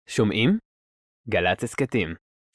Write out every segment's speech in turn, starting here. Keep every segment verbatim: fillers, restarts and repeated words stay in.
שומעים? גל"צ הסכתים.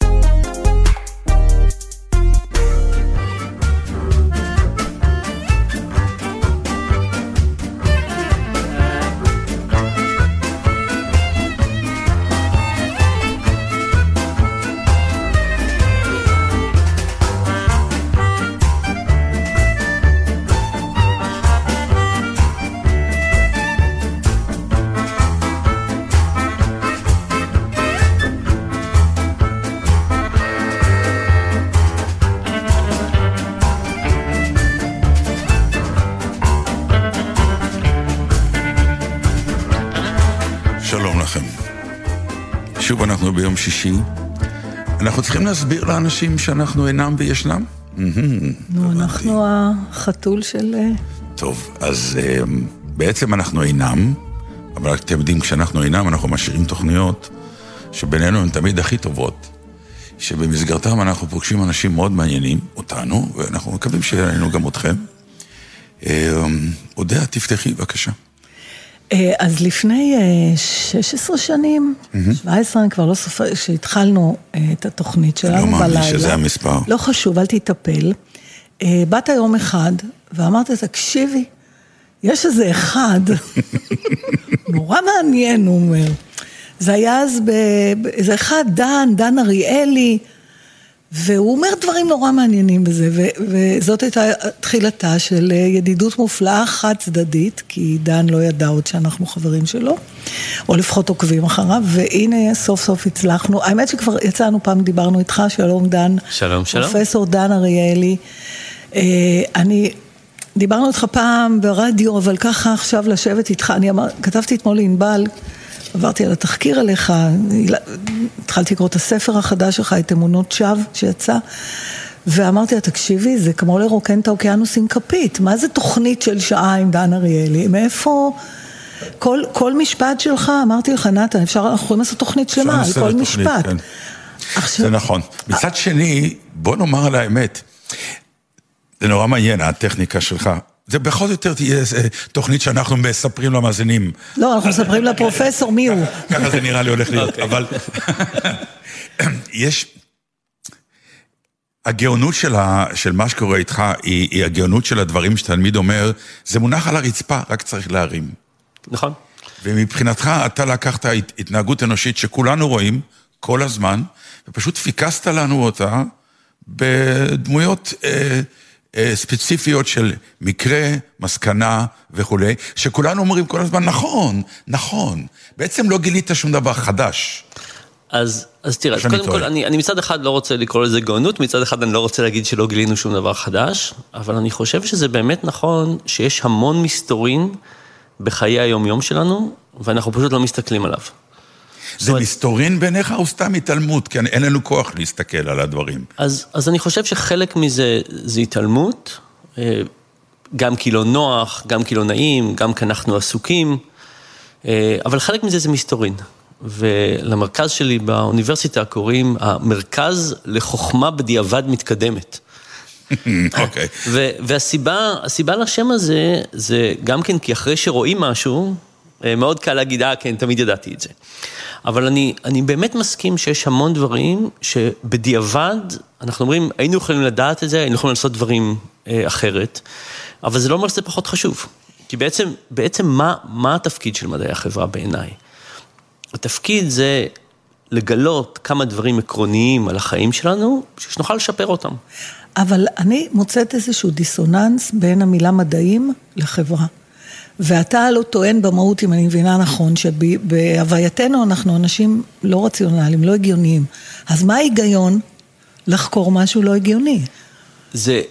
שלום לכם. שוב אנחנו ביום שישי. אנחנו צריכים להסביר לאנשים שאנחנו אינם וישנם? נו, אנחנו החתול של... טוב, אז בעצם אנחנו אינם, אבל אתם יודעים, כשאנחנו אינם, אנחנו משאירים תוכניות שבינינו הן תמיד הכי טובות, שבמסגרתם אנחנו פוגשים אנשים מאוד מעניינים, אותנו, ואנחנו מקווים שיראינו גם אתכם. אודיה, תפתחי, בבקשה. אז לפני שש עשרה שנים, שבע עשרה, אני כבר לא סופר, שהתחלנו את התוכנית שלנו בלילה. לא מאמין שזה המספר. לא חשוב, אל תטפל. באת היום אחד, ואמרת, תקשיבי, יש איזה אחד, נורא מעניין, הוא אומר. זה היה אז, איזה אחד, דן, דן אריאלי, והוא אומר דברים נורא מעניינים בזה, ו- וזאת הייתה תחילתה של ידידות מופלאה חד צדדית, כי דן לא ידע עוד שאנחנו חברים שלו, או לפחות עוקבים אחריו, והנה סוף סוף הצלחנו, האמת שכבר יצאנו פעם, דיברנו איתך, שלום דן. שלום, שלום. פרופסור דן אריאלי, אני, דיברנו איתך פעם ברדיו, אבל ככה עכשיו לשבת איתך, אני אמר, כתבתי אתמול לענבל, עברתי על התחקיר עליך, התחלתי לקרוא את הספר החדש שלך, את אמונות שווא שיצא, ואמרתי לה, תקשיבי, זה כמו לרוקן את האוקיינוס עם כפית, מה זה תוכנית של שעה עם דן אריאלי? מאיפה, כל, כל משפט שלך, אמרתי לך, נתן, אפשר, אנחנו יכולים לעשות תוכנית שלמה, על כל משפט. כן. עכשיו... זה נכון. מצד שני, בוא נאמר על האמת, זה נורא מעניין, הטכניקה שלך, זה בכל יותר תהיה תוכנית שאנחנו מספרים למאזינים. לא, אנחנו מספרים לפרופסור מי הוא. ככה זה נראה לי הולך להיות, אבל יש, הגאונות של מה שקורה איתך, היא הגאונות של הדברים שתלמיד אומר, זה מונח על הרצפה, רק צריך להרים. נכון. ומבחינתך אתה לקחת התנהגות אנושית שכולנו רואים כל הזמן, ופשוט פיקסת לנו אותה בדמויות... ספציפיות של מקרה, מסקנה וכו', שכולנו אומרים כל הזמן, נכון, נכון. בעצם לא גילית שום דבר חדש. אז, אז תראה, קודם כל, אני, אני מצד אחד לא רוצה לקרוא לזה גאונות, מצד אחד אני לא רוצה להגיד שלא גילינו שום דבר חדש, אבל אני חושב שזה באמת נכון שיש המון מסתורין בחיי היום-יום שלנו, ואנחנו פשוט לא מסתכלים עליו. זה מסתורין ביניך או סתם התעלמות? כי אין לנו כוח להסתכל על הדברים. אז, אז אני חושב שחלק מזה זה התעלמות, גם כי לא נוח, גם כי לא נעים, גם כי אנחנו עסוקים, אבל חלק מזה זה מסתורין. ולמרכז שלי באוניברסיטה קוראים המרכז לחוכמה בדיעבד מתקדמת. אוקיי. והסיבה, הסיבה לשם הזה, זה גם כן כי אחרי שרואים משהו, מאוד קל להגיד, אה, כן, תמיד ידעתי את זה. אבל אני, אני באמת מסכים שיש המון דברים שבדיעבד, אנחנו אומרים, היינו יכולים לדעת את זה, היינו יכולים לעשות דברים אה, אחרת, אבל זה לא אומר שזה פחות חשוב. כי בעצם, בעצם מה, מה התפקיד של מדעי החברה בעיניי? התפקיד זה לגלות כמה דברים עקרוניים על החיים שלנו, שנוכל לשפר אותם. אבל אני מוצאת איזשהו דיסוננס בין המילה מדעים לחברה. ואתה לא טוען במהות, אם אני מבינה נכון, שבהווייתנו אנחנו אנשים לא רציונליים, לא הגיוניים. אז מה ההיגיון לחקור משהו לא הגיוני? זה,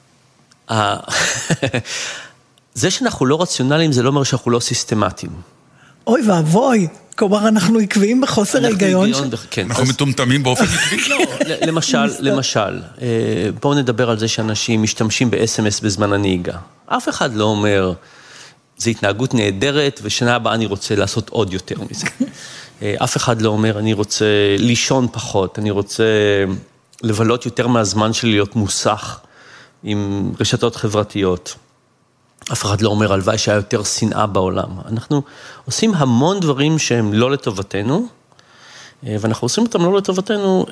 זה שאנחנו לא רציונליים, זה לא אומר שאנחנו לא סיסטמטיים. אוי ואבוי, כלומר אנחנו עקביים בחוסר ההיגיון. אנחנו מטומטמים באופן עקבי. למשל, למשל, בואו נדבר על זה שאנשים משתמשים ב-אס אם אס בזמן הנהיגה. אף אחד לא אומר... זה התנהגות נהדרת, ושנה הבאה אני רוצה לעשות עוד יותר מזה. אף אחד לא אומר, אני רוצה לישון פחות, אני רוצה לבלות יותר מהזמן שלי להיות מוסך עם רשתות חברתיות. אף אחד לא אומר, הלוואי שהיה יותר שנאה בעולם. אנחנו עושים המון דברים שהם לא לטובתנו, ואנחנו עושים אותם לא לטובתנו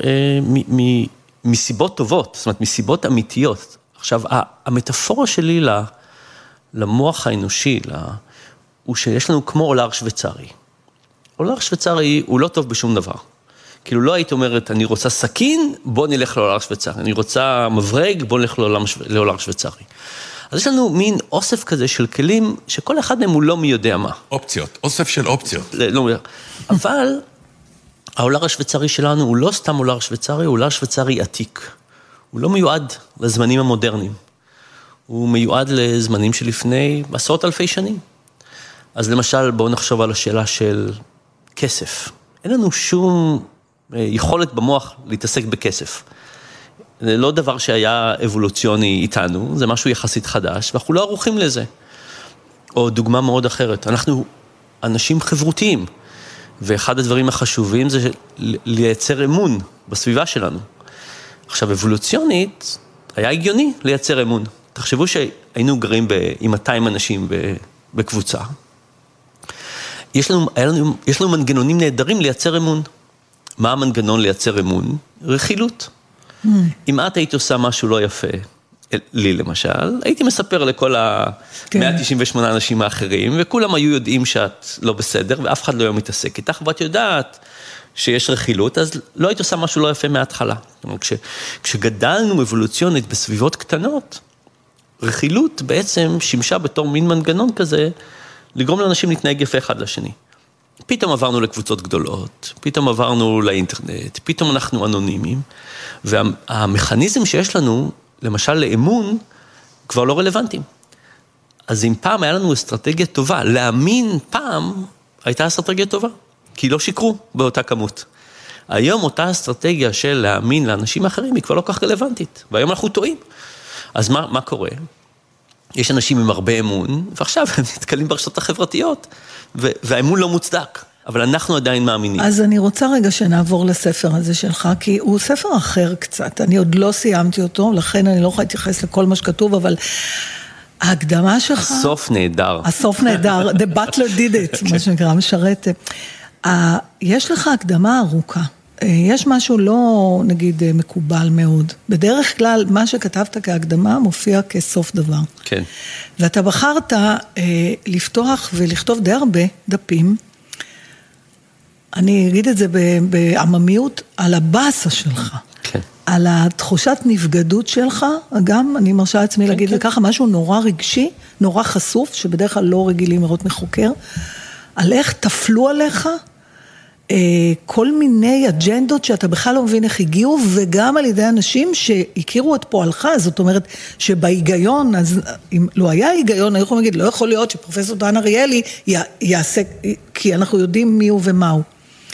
מסיבות טובות, זאת אומרת, מסיבות אמיתיות. עכשיו, המטאפורה שלי למוח האנושי, הוא שיש לנו כמו אולר שוויצרי. אולר שוויצרי הוא לא טוב בשום דבר. כאילו לא היית אומרת, אני רוצה סכין, בוא נלך לאולר שוויצרי. אני רוצה מברג, בוא נלך לאולר שוויצרי. אז יש לנו מין אוסף כזה של כלים, שכל אחד מהם הוא לא מי יודע מה. אופציות, אוסף של אופציות. לא, אבל האולר השוויצרי שלנו הוא לא סתם אולר שוויצרי, הוא אולר שוויצרי עתיק. הוא לא מיועד לזמנים המודרניים. הוא מיועד לזמנים שלפני עשרות אלפי שנים. אז למשל, בואו נחשוב על השאלה של כסף. אין לנו שום יכולת במוח להתעסק בכסף. זה לא דבר שהיה אבולוציוני איתנו, זה משהו יחסית חדש, ואנחנו לא ערוכים לזה. או דוגמה מאוד אחרת, אנחנו אנשים חברותיים, ואחד הדברים החשובים זה לייצר אמון בסביבה שלנו. עכשיו, אבולוציונית, היה הגיוני לייצר אמון. תחשבו שהיינו גרים עם מאתיים אנשים בקבוצה. יש לנו, לנו, יש לנו מנגנונים נהדרים לייצר אמון. מה המנגנון לייצר אמון? רכילות. Mm. אם את היית עושה משהו לא יפה, לי למשל, הייתי מספר לכל ה-מאה תשעים ושמונה אנשים האחרים, וכולם היו יודעים שאת לא בסדר, ואף אחד לא היה מתעסק איתך, ואת יודעת שיש רכילות, אז לא היית עושה משהו לא יפה מההתחלה. כש, כשגדלנו אבולוציונית בסביבות קטנות, רכילות בעצם שימשה בתור מין מנגנון כזה, לגרום לאנשים להתנהג יפה אחד לשני. פתאום עברנו לקבוצות גדולות, פתאום עברנו לאינטרנט, פתאום אנחנו אנונימיים, והמכניזם שיש לנו, למשל לאמון, כבר לא רלוונטיים. אז אם פעם היה לנו אסטרטגיה טובה, להאמין פעם הייתה אסטרטגיה טובה, כי לא שיקרו באותה כמות. היום אותה אסטרטגיה של להאמין לאנשים אחרים היא כבר לא כך רלוונטית, והיום אנחנו טועים. אז מה, מה קורה? יש אנשים עם הרבה אמון, ועכשיו הם נתקלים ברשתות החברתיות, והאמון לא מוצדק, אבל אנחנו עדיין מאמינים. אז אני רוצה רגע שנעבור לספר הזה שלך, כי הוא ספר אחר קצת, אני עוד לא סיימתי אותו, לכן אני לא יכולה להתייחס לכל מה שכתוב, אבל ההקדמה שלך... הסוף נהדר. הסוף נהדר, the butler did it, מה שנקרא, משרת. יש לך הקדמה ארוכה. יש משהו לא, נגיד, מקובל מאוד. בדרך כלל, מה שכתבת כהקדמה מופיע כסוף דבר. כן. ואתה בחרת אה, לפתוח ולכתוב די הרבה דפים, אני אגיד את זה בעממיות, על הבאסה שלך. כן. על התחושת נבגדות שלך, גם אני מרשה עצמי כן, להגיד כן. לככה, משהו נורא רגשי, נורא חשוף, שבדרך כלל לא רגילים לראות מחוקר, על איך תפלו עליך, כל מיני אג'נדות שאתה בכלל לא מבין איך הגיעו, וגם על ידי אנשים שהכירו את פועלך, זאת אומרת שבהיגיון, אז אם לא היה היגיון, אני יכולה להגיד, לא יכול להיות שפרופסור דן אריאלי יעשה, כי אנחנו יודעים מי הוא ומה הוא.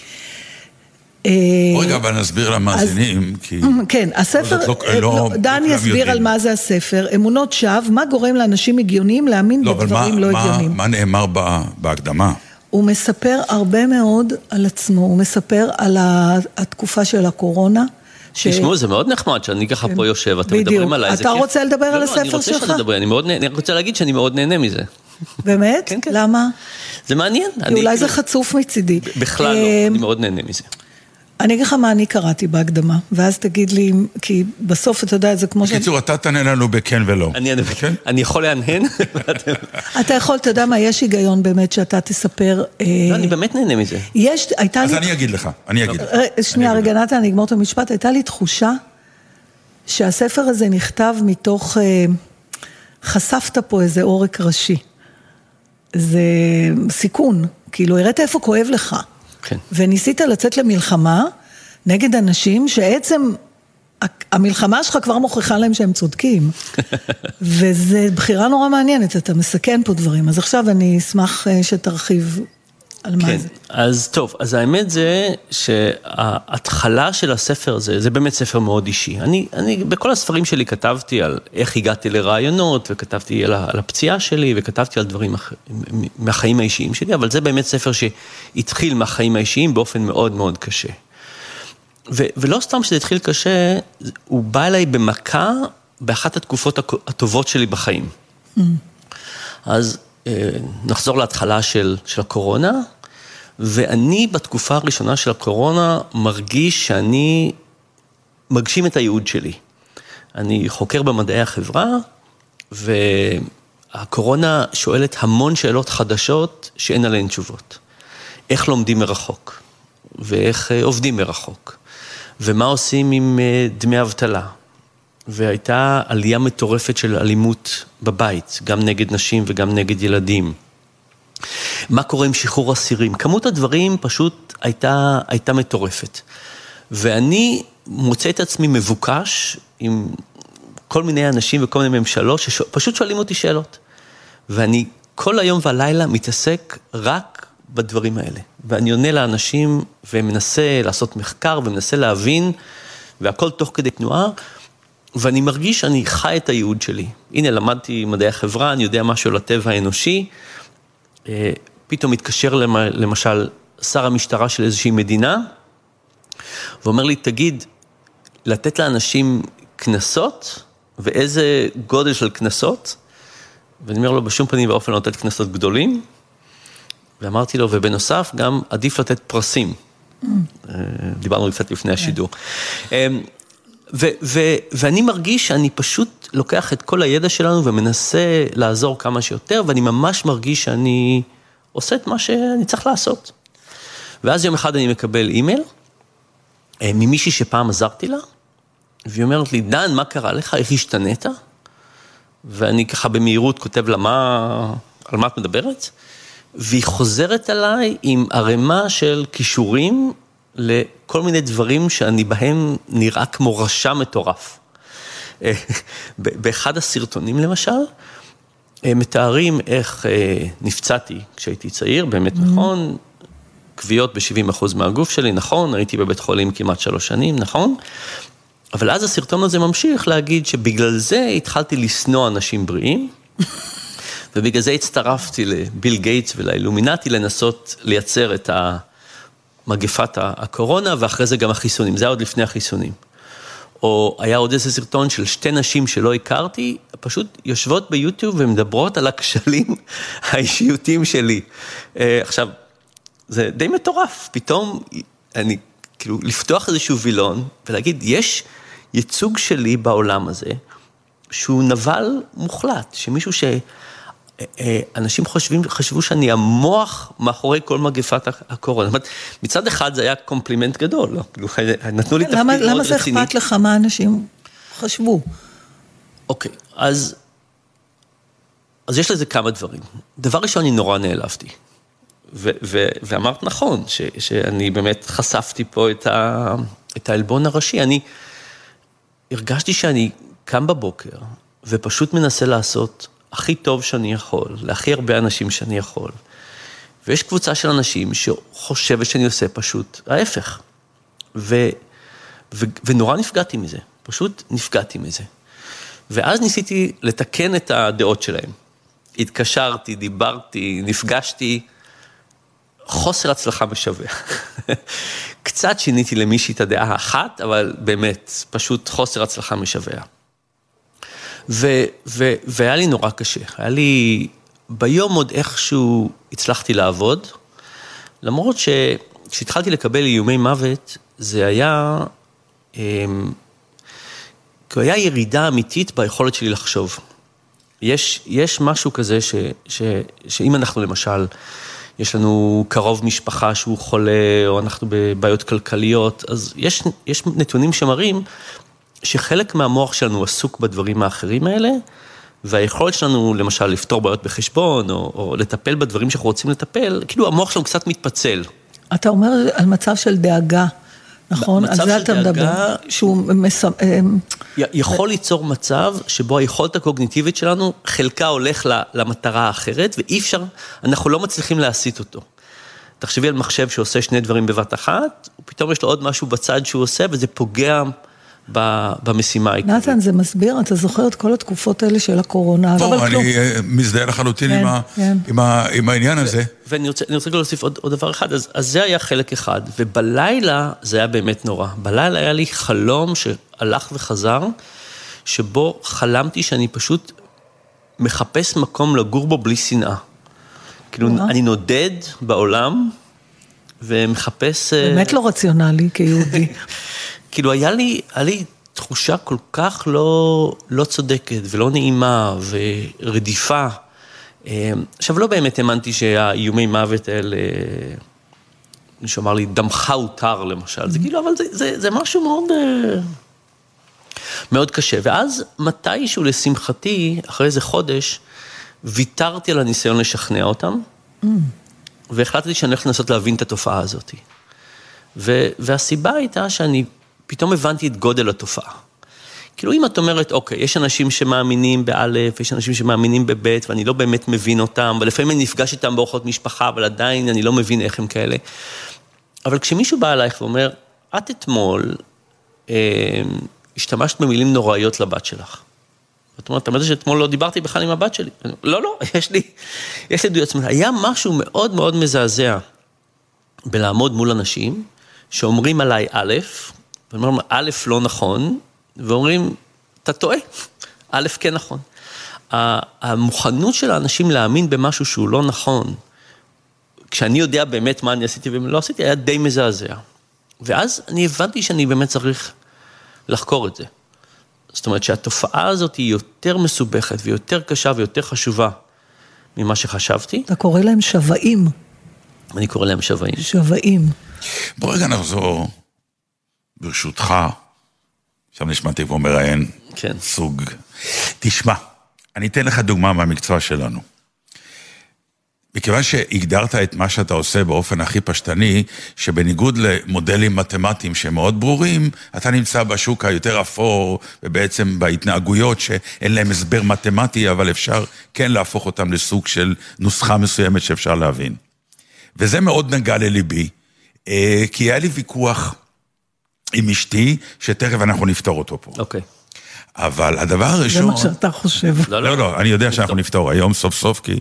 רגע, אבל נסביר למאזינים, כי... כן, הספר, דן יסביר על מה זה הספר, אמונות שווא, מה גורם לאנשים הגיוניים להאמין בדברים לא הגיוניים. מה נאמר בהקדמה? הוא מספר הרבה מאוד על עצמו, הוא מספר על התקופה של הקורונה. תשמעו, זה מאוד נחמד שאני ככה פה יושב, אתם מדברים עליי. אתה רוצה לדבר על הספר שלך? אני רוצה שנדבר, אני רוצה להגיד שאני מאוד נהנה מזה. באמת? כן, כן. למה? זה מעניין. כי אולי זה חצוף מצידי. בכלל לא, אני מאוד נהנה מזה. אני אגיד לך מה אני קראתי בהקדמה, ואז תגיד לי, כי בסוף אתה יודע, זה כמו ש... בקיצור, אתה תענה לנו בכן ולא. אני יכול להנהן? אתה יכול, אתה יודע מה, יש היגיון באמת שאתה תספר... לא, אני באמת נהנה מזה. יש, הייתה לי... אז אני אגיד לך, אני אגיד לך. שנייה, רגע, נתן, אני אגמור את המשפט, הייתה לי תחושה שהספר הזה נכתב מתוך... חשפת פה איזה עורק ראשי. זה סיכון, כאילו, הראת איפה כואב לך. כן. וניסית לצאת למלחמה נגד אנשים שעצם המלחמה שלך כבר מוכיחה להם שהם צודקים. וזה בחירה נורא מעניינת, אתה מסכן פה דברים. אז עכשיו אני אשמח שתרחיב על מה כן. זה. אז טוב, אז האמת זה שההתחלה של הספר הזה, זה באמת ספר מאוד אישי. אני, אני בכל הספרים שלי כתבתי על איך הגעתי לרעיונות, וכתבתי על, על הפציעה שלי, וכתבתי על דברים מהחיים האישיים שלי, אבל זה באמת ספר שהתחיל מהחיים האישיים באופן מאוד מאוד קשה. ו, ולא סתם שזה התחיל קשה, הוא בא אליי במכה באחת התקופות הטובות שלי בחיים. אז נחזור להתחלה של, של הקורונה, ואני בתקופה הראשונה של הקורונה מרגיש שאני מגשים את הייעוד שלי. אני חוקר במדעי החברה, והקורונה שואלת המון שאלות חדשות שאין עליהן תשובות. איך לומדים מרחוק, ואיך עובדים מרחוק, ומה עושים עם דמי אבטלה. והייתה עלייה מטורפת של אלימות בבית, גם נגד נשים וגם נגד ילדים. מה קורה עם שחרור אסירים? כמות הדברים פשוט הייתה, הייתה מטורפת. ואני מוצא את עצמי מבוקש עם כל מיני אנשים וכל מיני ממשלות שפשוט שואלים אותי שאלות. ואני כל היום והלילה מתעסק רק בדברים האלה. ואני עונה לאנשים ומנסה לעשות מחקר ומנסה להבין, והכל תוך כדי תנועה, ואני מרגיש שאני חי את הייעוד שלי. הנה, למדתי מדעי החברה, אני יודע משהו על הטבע האנושי, פתאום מתקשר למשל שר המשטרה של איזושהי מדינה, ואומר לי, תגיד, לתת לאנשים כנסות, ואיזה גודל של כנסות, ואני אומר לו, בשום פנים ואופן לא לתת כנסות גדולים, ואמרתי לו, ובנוסף גם עדיף לתת פרסים. דיברנו קצת לפני השידור. ו- ו- ואני מרגיש שאני פשוט לוקח את כל הידע שלנו ומנסה לעזור כמה שיותר, ואני ממש מרגיש שאני עושה את מה שאני צריך לעשות. ואז יום אחד אני מקבל אימייל, ממישהי שפעם עזרתי לה, והיא אומרת לי, דן, מה קרה לך? איך השתנית? ואני ככה במהירות כותב לה, מה, על מה את מדברת? והיא חוזרת עליי עם הרמה של קישורים, לכל מיני דברים שאני בהם נראה כמו רשע מטורף. באחד הסרטונים למשל, מתארים איך נפצעתי כשהייתי צעיר, באמת נכון, קביעות ב-שבעים אחוז מהגוף שלי, נכון, הייתי בבית חולים כמעט שלוש שנים, נכון, אבל אז הסרטון הזה ממשיך להגיד שבגלל זה התחלתי לשנוא אנשים בריאים, ובגלל זה הצטרפתי לביל גייטס ולאילומינטי לנסות לייצר את ה... מגפת הקורונה, ואחרי זה גם החיסונים, זה היה עוד לפני החיסונים. או היה עוד איזה סרטון של שתי נשים שלא הכרתי, פשוט יושבות ביוטיוב ומדברות על הכשלים האישיותיים שלי. עכשיו, זה די מטורף, פתאום אני, כאילו, לפתוח איזשהו וילון, ולהגיד, יש ייצוג שלי בעולם הזה, שהוא נבל מוחלט, שמישהו ש... אנשים חושבים, חשבו שאני המוח מאחורי כל מגפת הקורונה. מצד אחד זה היה קומפלימנט גדול, לא? נתנו לי תפקיד מאוד רציני. למה זה אכפת לך מה אנשים חשבו? אוקיי, אז, אז יש לזה כמה דברים. דבר ראשון, אני נורא נעלבתי. ו, ו, ואמרת נכון, ש, שאני באמת חשפתי פה את, ה, את האלבון הראשי. אני הרגשתי שאני קם בבוקר, ופשוט מנסה לעשות הכי טוב שאני יכול, להכי הרבה אנשים שאני יכול. ויש קבוצה של אנשים שחושבת שאני עושה פשוט ההפך. ו, ו, ונורא נפגעתי מזה, פשוט נפגעתי מזה. ואז ניסיתי לתקן את הדעות שלהם. התקשרתי, דיברתי, נפגשתי, חוסר הצלחה משווה. קצת שיניתי למישהי את הדעה האחת, אבל באמת, פשוט חוסר הצלחה משווה. ו- ו- והיה לי נורא קשה, היה לי ביום עוד איכשהו הצלחתי לעבוד, למרות שכשהתחלתי לקבל איומי מוות, זה היה, כי היה ירידה אמיתית ביכולת שלי לחשוב. יש, יש משהו כזה ש, ש, שאם אנחנו למשל, יש לנו קרוב משפחה שהוא חולה, או אנחנו בבעיות כלכליות, אז יש, יש נתונים שמראים, שחלק מהמוח שלנו עסוק בדברים האחרים האלה, והיכולת שלנו, למשל, לפתור בעיות בחשבון, או, או לטפל בדברים שאנחנו רוצים לטפל, כאילו המוח שלנו קצת מתפצל. אתה אומר על מצב של דאגה, נכון? על זה אתה מדבר, שהוא מסמ... יכול ליצור מצב שבו היכולת הקוגניטיבית שלנו, חלקה הולך למטרה האחרת, ואי אפשר, אנחנו לא מצליחים להסיט אותו. תחשבי על מחשב שעושה שני דברים בבת אחת, ופתאום יש לו עוד משהו בצד שהוא עושה, וזה פוגע במשימה העיקרית. נתן, זה מסביר, אתה זוכר את כל התקופות האלה של הקורונה. אני מזדהה לחלוטין עם העניין הזה. ואני רוצה להוסיף עוד דבר אחד, אז זה היה חלק אחד, ובלילה זה היה באמת נורא. בלילה היה לי חלום שהלך וחזר, שבו חלמתי שאני פשוט מחפש מקום לגור בו בלי שנאה. כאילו, אני נודד בעולם, ומחפש... באמת לא רציונלי כיהודי. כאילו, היה לי, היה לי תחושה כל כך לא, לא צודקת ולא נעימה ורדיפה. עכשיו, לא באמת האמנתי שהאיומי מוות האלה, מישהו אמר לי, דמך הותר למשל, זה כאילו, אבל זה, זה, זה משהו מאוד, מאוד קשה. ואז מתישהו לשמחתי, אחרי איזה חודש, ויתרתי על הניסיון לשכנע אותם, והחלטתי שאני הולך לנסות להבין את התופעה הזאת. ו, והסיבה הייתה שאני פתאום הבנתי את גודל התופעה. כאילו אם את אומרת, אוקיי, יש אנשים שמאמינים באלף, יש אנשים שמאמינים בבית, ואני לא באמת מבין אותם, ולפעמים אני נפגש איתם באורחות משפחה, אבל עדיין אני לא מבין איך הם כאלה. אבל כשמישהו בא אלייך ואומר, את אתמול אה, השתמשת במילים נוראיות לבת שלך. זאת אומרת, אתה אומר שאתמול לא דיברתי בכלל עם הבת שלי. לא, לא, יש לי, יש לי דויות עצמם. היה משהו מאוד מאוד מזעזע בלעמוד מול אנשים שאומרים עליי א', ואומרים א' לא נכון, ואומרים, אתה טועה, א' כן נכון. המוכנות של האנשים להאמין במשהו שהוא לא נכון, כשאני יודע באמת מה אני עשיתי ומה לא עשיתי, היה די מזעזע. ואז אני הבנתי שאני באמת צריך לחקור את זה. זאת אומרת שהתופעה הזאת היא יותר מסובכת ויותר קשה ויותר חשובה ממה שחשבתי. אתה קורא להם שבאים. אני קורא להם שבאים. שבאים. בוא רגע נחזור, ברשותך, עכשיו נשמעתי כמו מראיין, כן. סוג. תשמע, אני אתן לך דוגמה מהמקצוע שלנו. מכיוון שהגדרת את מה שאתה עושה באופן הכי פשטני, שבניגוד למודלים מתמטיים שהם מאוד ברורים, אתה נמצא בשוק היותר אפור, ובעצם בהתנהגויות שאין להם הסבר מתמטי, אבל אפשר כן להפוך אותם לסוג של נוסחה מסוימת שאפשר להבין. וזה מאוד נגע לליבי, כי היה לי ויכוח עם אשתי, שתכף אנחנו נפתור אותו פה. אוקיי. אבל הדבר הראשון... זה מה שאתה חושב. לא, לא, לא, אני יודע שאנחנו נפתור היום סוף סוף, כי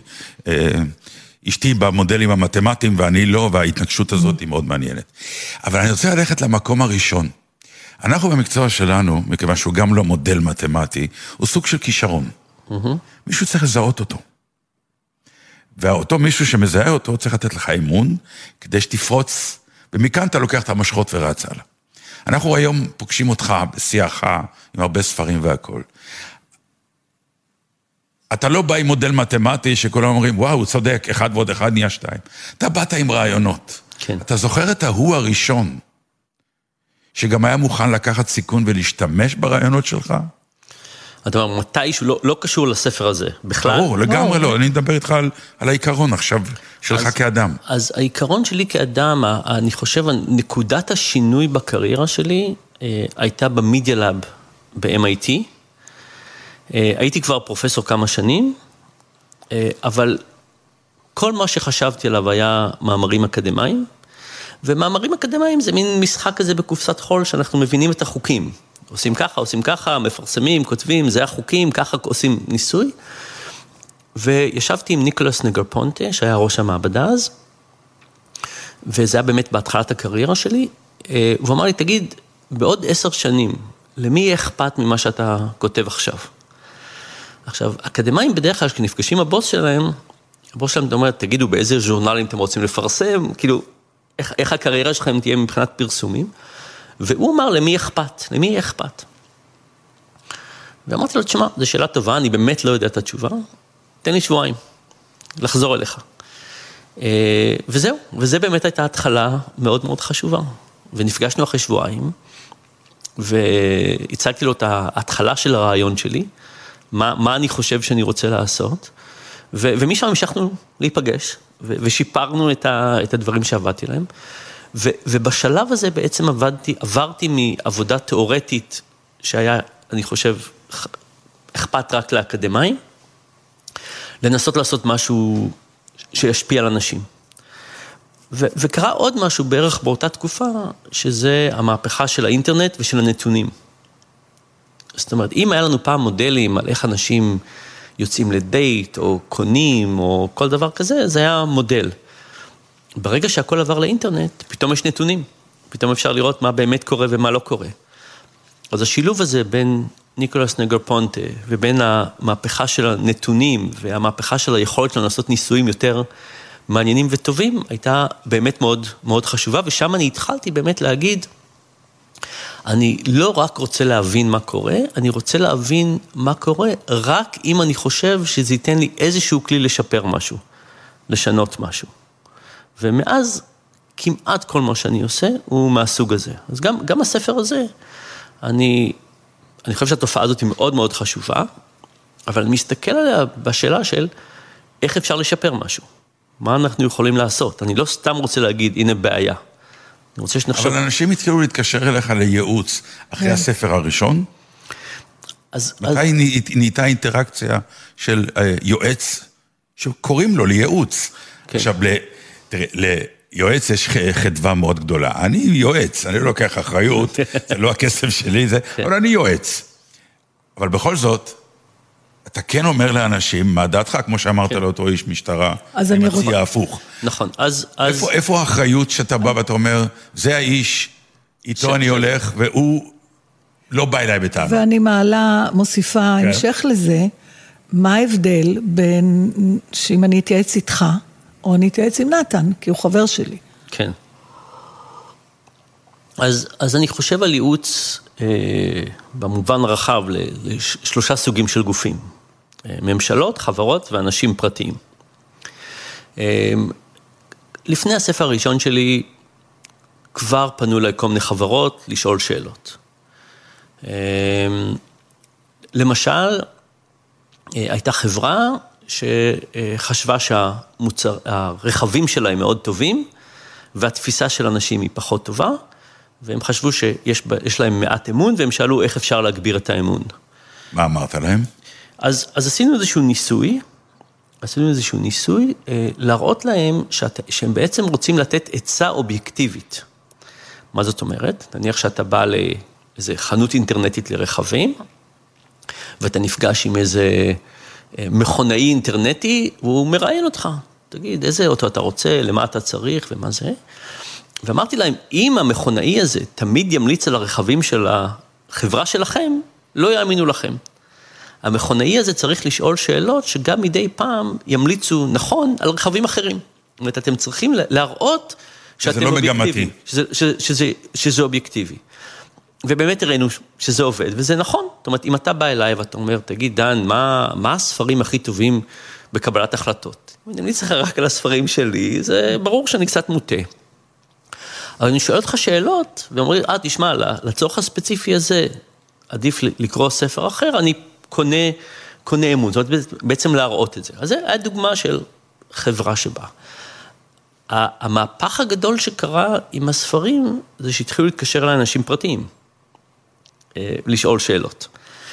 אשתי במודלים המתמטיים ואני לא, וההתנגשות הזאת היא מאוד מעניינת. אבל אני רוצה ללכת למקום הראשון. אנחנו במקצוע שלנו, מכיוון שהוא גם לא מודל מתמטי, הוא סוג של כישרון. מישהו צריך לזהות אותו. ואותו מישהו שמזהה אותו צריך לתת לך אימון, כדי שתפרוץ, ומכאן אתה לוקח את המשכות ורץ הלאה. אנחנו היום פוגשים אותך בשיח עם הרבה ספרים והכל. אתה לא בא עם מודל מתמטי שכולם אומרים, וואו, הוא צודק, אחד ועוד אחד נהיה שתיים. אתה באת עם רעיונות. כן. אתה זוכר את ההוא הראשון, שגם היה מוכן לקחת סיכון ולהשתמש ברעיונות שלך? אתה אומר, מתישהו לא, לא קשור לספר הזה, בכלל? ברור, לגמרי לא. אני מדבר איתך על, על העיקרון עכשיו שלך אז, כאדם. אז העיקרון שלי כאדם, אני חושב, נקודת השינוי בקריירה שלי, אה, הייתה במידיה לאב ב-אם איי טי. אה, הייתי כבר פרופסור כמה שנים, אה, אבל כל מה שחשבתי עליו היה מאמרים אקדמיים, ומאמרים אקדמיים זה מין משחק כזה בקופסת חול שאנחנו מבינים את החוקים. עושים ככה, עושים ככה, מפרסמים, כותבים, זה החוקים, ככה עושים ניסוי. וישבתי עם ניקולס נגרפונטה, שהיה ראש המעבדה אז, וזה היה באמת בהתחלת הקריירה שלי, והוא אמר לי, תגיד, בעוד עשר שנים, למי יהיה אכפת ממה שאתה כותב עכשיו? עכשיו, אקדמאים בדרך כלל, כשנפגשים הבוס שלהם, הבוס שלהם אומר, תגידו באיזה ז'ורנלים אתם רוצים לפרסם, כאילו, איך, איך הקריירה שלכם תהיה מבחינת פרסומים, והוא אמר, למי אכפת? למי יהיה אכפת? ואמרתי לו, תשמע, זו שאלה טובה, אני באמת לא יודע את התשובה, תן לי שבועיים, לחזור אליך. וזהו, וזה באמת הייתה התחלה מאוד מאוד חשובה. ונפגשנו אחרי שבועיים, והצגתי לו את ההתחלה של הרעיון שלי, מה, מה אני חושב שאני רוצה לעשות, ו, ומשם המשכנו להיפגש, ו, ושיפרנו את, ה, את הדברים שעבדתי להם, ו, ובשלב הזה בעצם עבדתי, עברתי מעבודה תיאורטית, שהיה, אני חושב, אכפת רק לאקדמיים, לנסות לעשות משהו שישפיע על אנשים. ו- וקרה עוד משהו בערך באותה תקופה, שזה המהפכה של האינטרנט ושל הנתונים. זאת אומרת, אם היה לנו פעם מודלים על איך אנשים יוצאים לדייט, או קונים, או כל דבר כזה, זה היה מודל. ברגע שהכל עבר לאינטרנט, פתאום יש נתונים. פתאום אפשר לראות מה באמת קורה ומה לא קורה. אז השילוב הזה בין ניקולס נגרפונטה, ובין המהפכה של הנתונים, והמהפכה של היכולת שלנו לעשות ניסויים יותר מעניינים וטובים, הייתה באמת מאוד, מאוד חשובה, ושם אני התחלתי באמת להגיד, אני לא רק רוצה להבין מה קורה, אני רוצה להבין מה קורה, רק אם אני חושב שזה ייתן לי איזשהו כלי לשפר משהו, לשנות משהו. ומאז, כמעט כל מה שאני עושה, הוא מהסוג הזה. אז גם, גם הספר הזה, אני, אני חושב שהתופעה הזאת היא מאוד מאוד חשובה, אבל אני מסתכל עליה בשאלה של איך אפשר לשפר משהו. מה אנחנו יכולים לעשות? אני לא סתם רוצה להגיד, הנה בעיה. אני רוצה שנחשוב... אבל אנשים התחילו להתקשר אליך לייעוץ אחרי הספר הראשון? אז... מתי אז... נהייתה אינטראקציה של יועץ שקוראים לו לייעוץ? כן. עכשיו, ל... תראה, ליועץ יש חדווה מאוד גדולה. אני יועץ, אני לא לוקח אחריות, זה לא הכסף שלי, זה... כן. אבל אני יועץ. אבל בכל זאת, אתה כן אומר לאנשים, מה דעתך, כמו שאמרת כן. לאותו איש משטרה, אני מציע רוצה... הפוך. נכון, אז... אז... איפה, איפה האחריות שאתה בא ואתה אומר, זה האיש, איתו ש... אני הולך, והוא לא בא אליי בטענה. ואני מעלה, מוסיפה, כן. המשך לזה, מה ההבדל בין, שאם אני אתייעץ איתך, או אני אתייעץ עם נתן, כי הוא חבר שלי. כן. אז, אז אני חושב על ייעוץ אה, במובן רחב לשלושה סוגים של גופים. אה, ממשלות, חברות ואנשים פרטיים. אה, לפני הספר הראשון שלי, כבר פנו אליי כל מיני חברות לשאול שאלות. אה, למשל, אה, הייתה חברה שחשבה שהרכבים שלה הם מאוד טובים, והתפיסה של אנשים היא פחות טובה, והם חשבו שיש להם מעט אמון, והם שאלו איך אפשר להגביר את האמון. מה אמרת להם? אז, אז עשינו איזשהו ניסוי, עשינו איזשהו ניסוי, להראות להם שאת, שהם בעצם רוצים לתת עצה אובייקטיבית. מה זאת אומרת? נניח שאתה בא לאיזו חנות אינטרנטית לרכבים, ואתה נפגש עם איזה מכונאי אינטרנטי, והוא מראיין אותך. תגיד, איזה אוטו אתה רוצה, למה אתה צריך ומה זה? ואמרתי להם, אם המכונאי הזה תמיד ימליץ על הרכבים של החברה שלכם, לא יאמינו לכם. המכונאי הזה צריך לשאול שאלות שגם מדי פעם ימליצו נכון על רכבים אחרים. זאת אומרת, אתם צריכים להראות שאתם לא אובייקטיביים. שזה, שזה, שזה, שזה אובייקטיבי. ובאמת הראינו שזה עובד, וזה נכון. זאת אומרת, אם אתה בא אליי ואתה אומר, תגיד, דן, מה, מה הספרים הכי טובים בקבלת החלטות? אם אני צריך רק על הספרים שלי, זה ברור שאני קצת מוטה. אבל אני שואל אותך שאלות, ואומרים, אה, תשמע, לצורך הספציפי הזה, עדיף לקרוא ספר אחר, אני קונה, קונה אמון. זאת אומרת, בעצם להראות את זה. אז זה היה דוגמה של חברה שבה. המהפך הגדול שקרה עם הספרים, זה שהתחילו להתקשר לאנשים פרטיים, לשאול שאלות.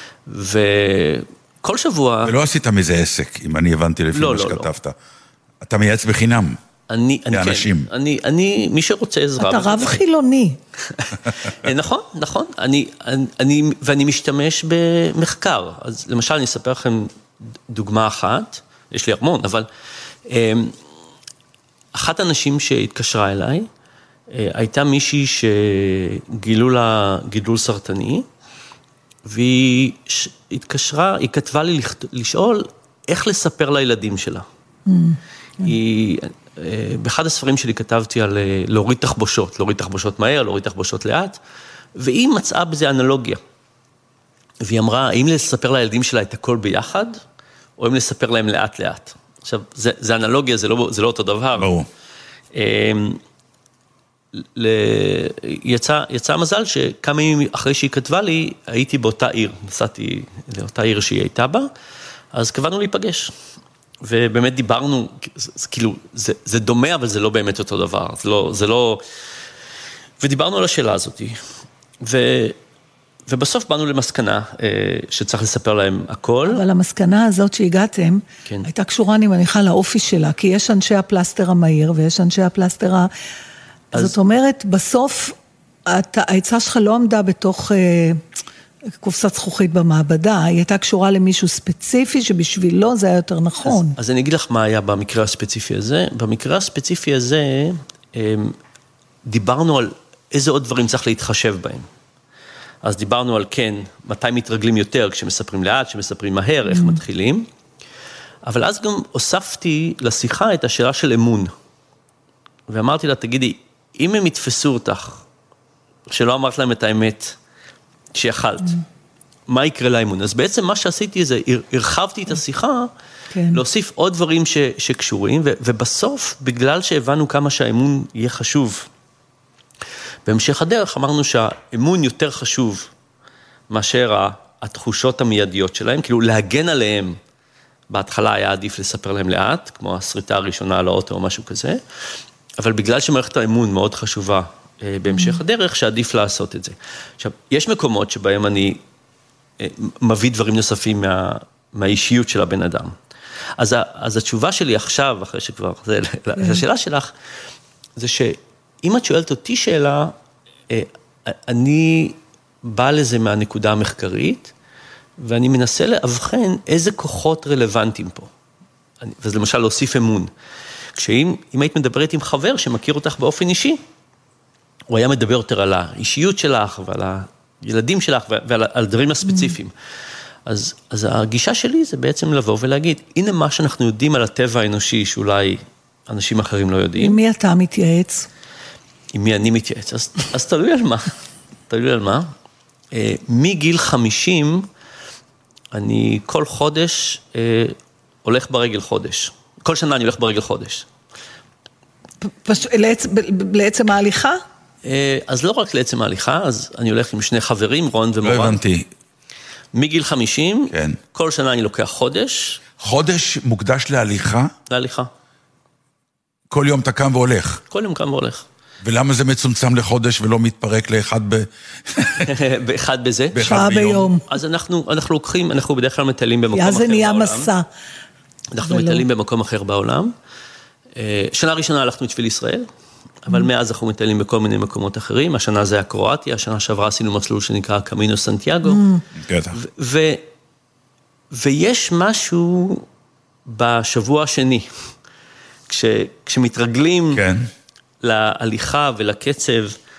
וכל שבוע... ולא עשית מזה עסק, אם אני הבנתי לפי לא, מה לא, שכתבת. לא. אתה מייעץ בחינם. אני, אני לאנשים. כן, אני, אני, מי שרוצה עזרה... אתה רב חילוני. נכון, נכון. אני, אני, ואני משתמש במחקר. אז למשל, אני אספר לכם דוגמה אחת, יש לי המון, אבל... אחת האנשים שהתקשרה אליי, הייתה מישהי שגילו לה גידול סרטני, והיא התקשרה, היא כתבה לי לשאול איך לספר לילדים שלה. היא, באחד הספרים שלי כתבתי על להוריד תחבושות, להוריד תחבושות מהר, להוריד תחבושות לאט, והיא מצאה בזה אנלוגיה. והיא אמרה, האם לספר לילדים שלה את הכל ביחד, או אם לספר להם לאט לאט. עכשיו, זה, זה אנלוגיה, זה לא, זה לא אותו דבר. ברור. יצא, יצא המזל שכמה ימים אחרי שהיא כתבה לי, הייתי באותה עיר, נסעתי לאותה עיר שהיא הייתה בה, אז קבענו להיפגש. ובאמת דיברנו, זה, זה, כאילו, זה, זה דומה, אבל זה לא באמת אותו דבר. זה לא, זה לא... ודיברנו על השאלה הזאת. ו... ובסוף באנו למסקנה שצריך לספר להם הכל. אבל המסקנה הזאת שהגעתם, כן. הייתה קשורה, אני מניחה, לאופי שלה, כי יש אנשי הפלסטר המהיר, ויש אנשי הפלסטר ה... אז... זאת אומרת, בסוף, ההצעה שלך לא עמדה בתוך אה, קופסת זכוכית במעבדה, היא הייתה קשורה למישהו ספציפי, שבשבילו זה היה יותר נכון. אז, אז אני אגיד לך מה היה במקרה הספציפי הזה. במקרה הספציפי הזה, אה, דיברנו על איזה עוד דברים צריך להתחשב בהם. אז דיברנו על כן, מתי מתרגלים יותר, כשמספרים לאט, כשמספרים מהר, איך מתחילים. אבל אז גם הוספתי לשיחה את השאלה של אמון. ואמרתי לה, תגידי, אם הם יתפסו אותך, שלא אמרת להם את האמת, שיכלת, מה יקרה לאמון? אז בעצם מה שעשיתי זה, הרחבתי את השיחה, כן. להוסיף עוד דברים ש, שקשורים, ו, ובסוף, בגלל שהבנו כמה שהאמון יהיה חשוב, בהמשך הדרך אמרנו שהאמון יותר חשוב, מאשר התחושות המיידיות שלהם, כאילו להגן עליהם, בהתחלה היה עדיף לספר להם לאט, כמו הסריטה הראשונה על האוטו או משהו כזה, אבל בגלל שמערכת האמון מאוד חשובה בהמשך הדרך, שעדיף לעשות את זה. עכשיו, יש מקומות שבהם אני מביא דברים נוספים מה, מהאישיות של הבן אדם. אז, אז התשובה שלי עכשיו, אחרי שכבר, זה, השאלה שלך, זה שאם את שואלת אותי שאלה, אני בא לזה מהנקודה המחקרית, ואני מנסה להבחן איזה כוחות רלוונטיים פה. וזה למשל להוסיף אמון. כשאם אם היית מדברת עם חבר שמכיר אותך באופן אישי, הוא היה מדבר יותר על האישיות שלך ועל הילדים שלך ועל על דברים הספציפיים. אז, אז הגישה שלי זה בעצם לבוא ולהגיד, הנה מה שאנחנו יודעים על הטבע האנושי שאולי אנשים אחרים לא יודעים. עם מי אתה מתייעץ? עם מי אני מתייעץ? אז, אז תלוי על מה. תלוי על מה. מגיל חמישים, אני כל חודש הולך ברגל חודש. כל שנה אני הולך ברגל חודש. פש... לעצ... לעצם ההליכה? אז לא רק לעצם ההליכה, אז אני הולך עם שני חברים, רון ומורן. לא הבנתי. מגיל חמישים, כן. כל שנה אני לוקח חודש. חודש מוקדש להליכה? להליכה. כל יום אתה קם והולך? כל יום קם והולך. ולמה זה מצומצם לחודש ולא מתפרק לאחד ב... באחד בזה? שעה ביום. אז אנחנו, אנחנו לוקחים, אנחנו בדרך כלל מטיילים במקום אחר בעולם. זה נהיה מסע. אנחנו מטיילים במקום אחר בעולם. שנה ראשונה הלכנו לשביל ישראל, אבל מאז אנחנו מטיילים בכל מיני מקומות אחרים. השנה זה היה קרואטיה, השנה שעברה עשינו מסלול שנקרא קמינו סנטיאגו. ויש משהו בשבוע השני, כשמתרגלים להליכה ולקצב,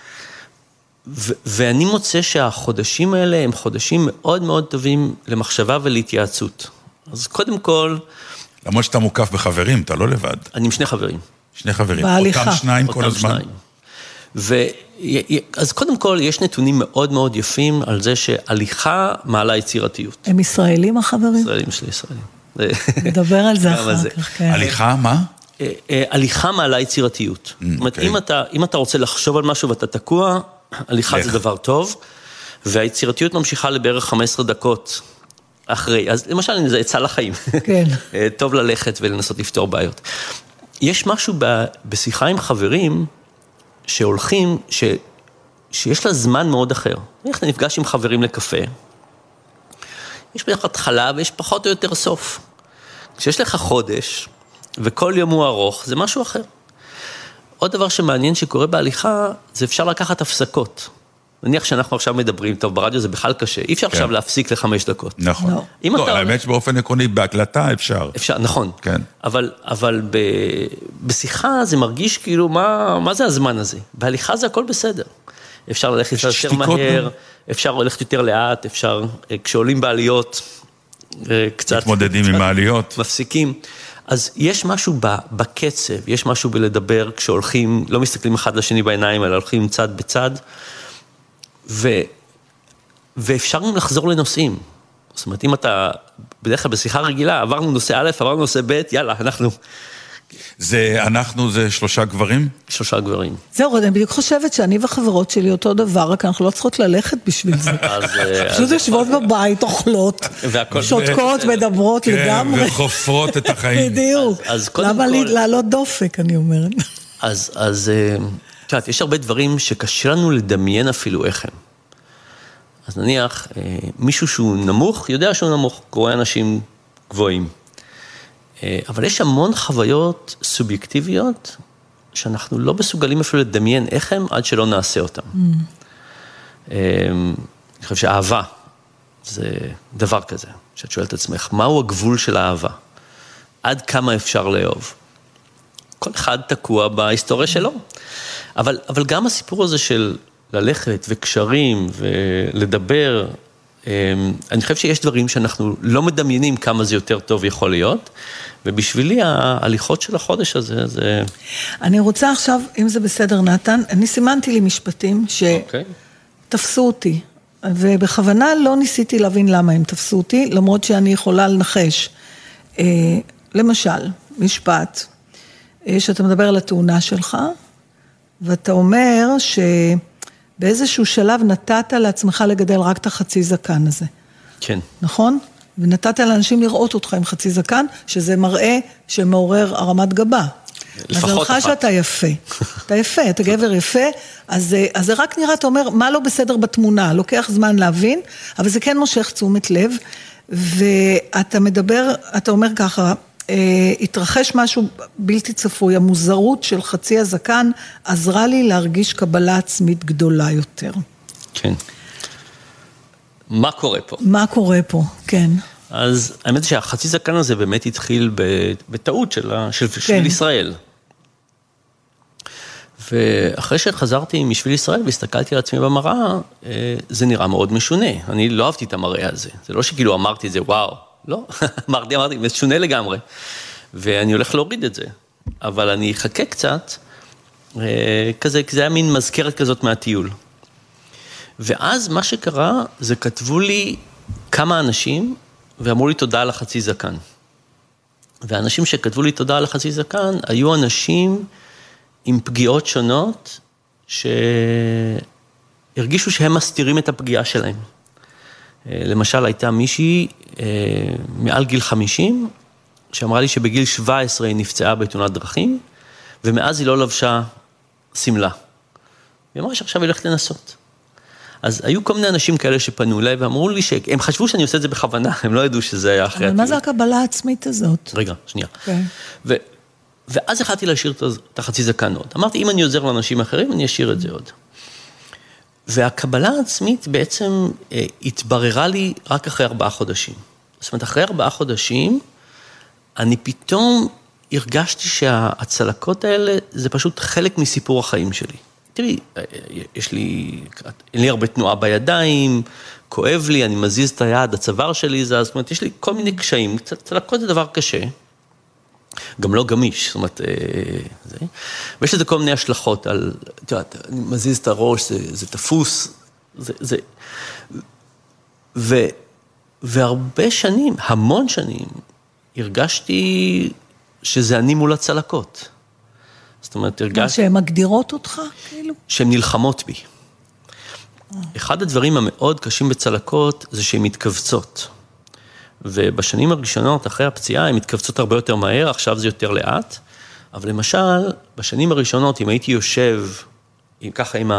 ואני מוצא שהחודשים האלה הם חודשים מאוד מאוד טובים למחשבה ולהתייעצות. אז קודם כל... למרות שאתה מוקף בחברים, אתה לא לבד. אני עם שני חברים. שני חברים. בהליכה. אותם שניים כל הזמן. ו... אז קודם כל, יש נתונים מאוד מאוד יפים על זה שהליכה מעלה יצירתיות. הם ישראלים החברים? ישראלים שלי, ישראלים. נדבר על זה אחר כך, כן. הליכה, מה? הליכה מעלה יצירתיות. זאת אומרת, אם אתה רוצה לחשוב על משהו ואתה תקוע, הליכה זה דבר טוב, והיצירתיות ממשיכה לבערך חמש עשרה דקות אחרי. אז למשל, זה עצה לחיים. כן. טוב ללכת ולנסות לפתור בעיות. יש משהו בשיחה עם חברים שהולכים, ש, שיש לה זמן מאוד אחר. איך אתה נפגש עם חברים לקפה? יש בדרך התחלה ויש פחות או יותר סוף. כשיש לך חודש, וכל יום הוא ארוך, זה משהו אחר. עוד דבר שמעניין שקורה בהליכה, זה אפשר לקחת הפסקות. נניח שאנחנו עכשיו מדברים, טוב, ברדיו זה בכלל קשה, אי אפשר כן. עכשיו להפסיק לחמש דקות. נכון. לא, לא אתה... האמת שבאופן עקרוני, בהקלטה אפשר. אפשר, נכון. כן. אבל, אבל ב... בשיחה זה מרגיש כאילו, מה, מה זה הזמן הזה? בהליכה זה הכל בסדר. אפשר ללכת יותר מהר, אפשר ללכת יותר לאט, אפשר, כשעולים בעליות, קצת... מתמודדים עם העליות. מפסיקים. אז יש משהו בקצב, יש משהו בלדבר, כשהולכים, לא מסתכלים אחד לשני בעיניים, אלא הולכים צד בצד, ו... ואפשר גם לחזור לנושאים. זאת אומרת, אם אתה בדרך כלל בשיחה רגילה, עברנו נושא א', עברנו נושא ב', יאללה, אנחנו... זה, אנחנו זה שלושה גברים? שלושה גברים. זהו, אני בדיוק חושבת שאני וחברות שלי אותו דבר, רק אנחנו לא צריכות ללכת בשביל זה. פשוט יושבות בבית, אוכלות, שותקות, מדברות לגמרי. וחופרות את החיים. בדיוק. למה לעלות דופק, אני אומרת. אז, תשעת, יש הרבה דברים שקשה לנו לדמיין אפילו איך הם. אז נניח, מישהו שהוא נמוך, יודע שהוא נמוך, קורא אנשים גבוהים. אבל יש המון חוויות סובייקטיביות, שאנחנו לא מסוגלים אפילו לדמיין איך הם, עד שלא נעשה אותם. Mm. אני חושב שאהבה, זה דבר כזה, שאת שואלת את עצמך, מהו הגבול של האהבה? עד כמה אפשר לאהוב? כל אחד תקוע בהיסטוריה שלו. אבל, אבל גם הסיפור הזה של ללכת וקשרים ולדבר, אני חושב שיש דברים שאנחנו לא מדמיינים כמה זה יותר טוב יכול להיות, ובשבילי ההליכות של החודש הזה, זה... אני רוצה עכשיו, אם זה בסדר נתן, אני סימנתי לי משפטים שתפסו אותי, ובכוונה לא ניסיתי להבין למה הם תפסו אותי, למרות שאני יכולה לנחש. למשל, משפט, שאתה מדבר על התאונה שלך, ואתה אומר שבאיזשהו שלב נתת לעצמך לגדל רק את החצי זקן הזה. כן. נכון? ונתת לאנשים לראות אותך עם חצי זקן, שזה מראה שמעורר הרמת גבה. לפחות אז הלכה שאתה יפה. אתה יפה, אתה גבר יפה, אז, אז זה רק נראה, אתה אומר, מה לא בסדר בתמונה? לוקח זמן להבין, אבל זה כן מושך תשומת לב, ואתה מדבר, אתה אומר ככה, התרחש משהו בלתי צפוי, המוזרות של חצי הזקן עזרה לי להרגיש קבלה עצמית גדולה יותר. כן. מה קורה פה? מה קורה פה, כן. אז האמת שהחצי זקן הזה באמת התחיל בטעות של, של כן. שביל ישראל. ואחרי שחזרתי משביל ישראל והסתכלתי על עצמי במראה, זה נראה מאוד משונה. אני לא אהבתי את המראה הזה. זה לא שכאילו אמרתי את זה, וואו. לא, אמרתי, אמרתי, זה שונה לגמרי. ואני הולך להוריד את זה. אבל אני אחכה קצת, כזה, כי זה היה מין מזכרת כזאת מהטיול. ואז מה שקרה, זה כתבו לי כמה אנשים, ואמרו לי תודה על החצי זקן. והאנשים שכתבו לי תודה על החצי זקן, היו אנשים עם פגיעות שונות, שהרגישו שהם מסתירים את הפגיעה שלהם. למשל, הייתה מישהי מעל גיל חמישים, שאמרה לי שבגיל שבע עשרה היא נפצעה בתאונת דרכים, ומאז היא לא לבשה סמלה. היא אמרה שעכשיו היא הולכת לנסות. אז היו כל מיני אנשים כאלה שפנו אליי, ואמרו לי שהם חשבו שאני עושה את זה בכוונה, הם לא ידעו שזה היה אחרי... אבל מה זה הקבלה העצמית הזאת? רגע, שנייה. ו... ואז החלטתי להשאיר את החצי זקן עוד. אמרתי, אם אני עוזר לאנשים אחרים, אני אשאיר את זה עוד. והקבלה העצמית בעצם אה, התבררה לי רק אחרי ארבעה חודשים. זאת אומרת, אחרי ארבעה חודשים, אני פתאום הרגשתי שהצלקות האלה, זה פשוט חלק מסיפור החיים שלי. תראי, יש לי, אין לי הרבה תנועה בידיים, כואב לי, אני מזיז את היד, הצוואר שלי זה, זאת אומרת, יש לי כל מיני קשיים, צלקות זה דבר קשה, גם לא גמיש, זאת אומרת, זה, ויש לזה כל מיני השלכות על, אתה יודע, אני מזיז את הראש, זה, זה תפוס, זה, זה, ו, והרבה שנים, המון שנים, הרגשתי שזה אני מול הצלקות. זאת אומרת, הרגשתי... שהן מגדירות אותך, כאילו? שהן נלחמות בי. אחד הדברים המאוד קשים בצלקות, זה שהן מתכווצות. ובשנים הראשונות, אחרי הפציעה, הן מתכווצות הרבה יותר מהר, עכשיו זה יותר לאט. אבל למשל, בשנים הראשונות, אם הייתי יושב, ככה עם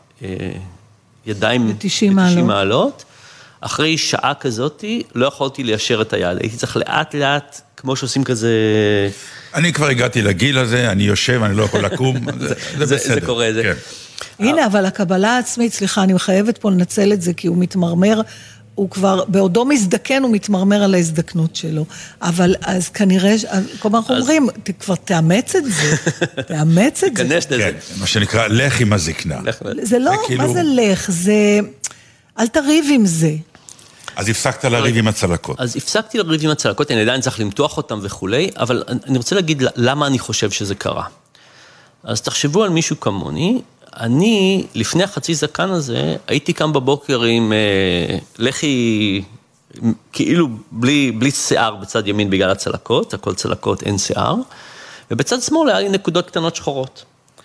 הידיים ב-תשעים מעלות, אחרי שעה כזאת, לא יכולתי ליישר את היד. הייתי צריך לאט לאט, כמו שעושים כזה... אני כבר הגעתי לגיל הזה, אני יושב, אני לא יכול לקום, זה בסדר. זה קורה, זה. הנה, אבל הקבלה העצמית, סליחה, אני מחייבת פה לנצל את זה, כי הוא מתמרמר, הוא כבר, בעודו מזדקן, הוא מתמרמר על ההזדקנות שלו. אבל אז כנראה, כל מה אנחנו אומרים, כבר תאמץ את זה, תאמץ את זה. תיכנס לזה. כן, מה שנקרא, לך עם הזקנה. זה לא, מה זה לך? זה, אל תריב עם זה. אז הפסקת לריב עם הצלקות. אז הפסקתי לריב עם הצלקות, אני עדיין צריך למתוח אותם וכולי, אבל אני רוצה להגיד למה אני חושב שזה קרה. אז תחשבו על מישהו כמוני, אני, לפני החצי זקן הזה, הייתי קם בבוקר עם אה, לחי, כאילו בלי, בלי שיער בצד ימין בגלל הצלקות, הכל צלקות, אין שיער, ובצד שמאל היה לי נקודות קטנות שחורות.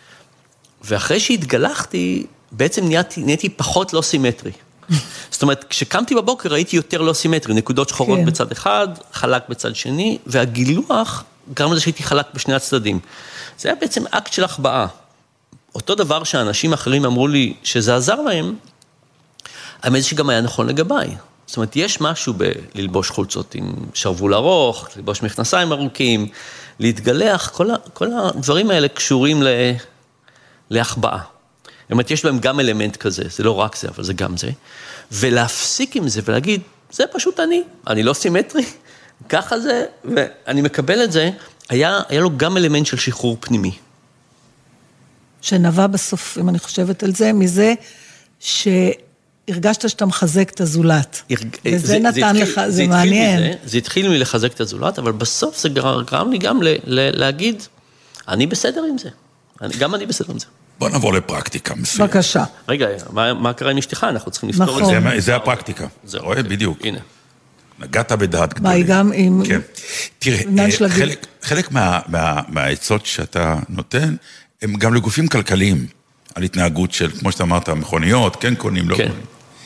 ואחרי שהתגלחתי, בעצם נהייתי, נהייתי פחות לא סימטרי. זאת אומרת, כשקמתי בבוקר הייתי יותר לא סימטרי, נקודות שחורות כן. בצד אחד, חלק בצד שני, והגילוח גרם לזה שהייתי חלק בשני הצדדים. זה היה בעצם אקט של החבאה. אותו דבר שאנשים אחרים אמרו לי שזה עזר להם, האמת שגם היה נכון לגביי. זאת אומרת, יש משהו בללבוש חולצות עם שרוול ארוך, ללבוש מכנסיים ארוכים, להתגלח, כל, ה, כל הדברים האלה קשורים ל, להחבאה. זאת אומרת, יש בהם גם אלמנט כזה, זה לא רק זה, אבל זה גם זה. ולהפסיק עם זה ולהגיד, זה פשוט אני, אני לא סימטרי, ככה זה, ואני מקבל את זה, היה, היה לו גם אלמנט של שחרור פנימי. שנבע בסוף, אם אני חושבת על זה, מזה ש, הרגשת שאתה מחזק את הזולת. וזה נתן לך, זה מעניין. זה התחיל מלחזק את הזולת, אבל בסוף זה גרם לי גם להגיד, אני בסדר עם זה. גם אני בסדר עם זה. בוא נעבור לפרקטיקה מסוימת. בבקשה. רגע, מה קרה עם אשתך? אנחנו צריכים לפתור את זה. זה הפרקטיקה. זה רואה בדיוק. הנה. נגעת בדעת גדולים. מה, היא גם עם... כן. תראה, חלק מהעצות שאתה נותן, הם גם לגופים כלכליים, על התנהגות של, כמו שאתה אמרת, מכוניות, כן קונים, לא קונים.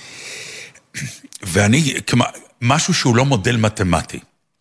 ואני, משהו שהוא לא מודל מתמטי.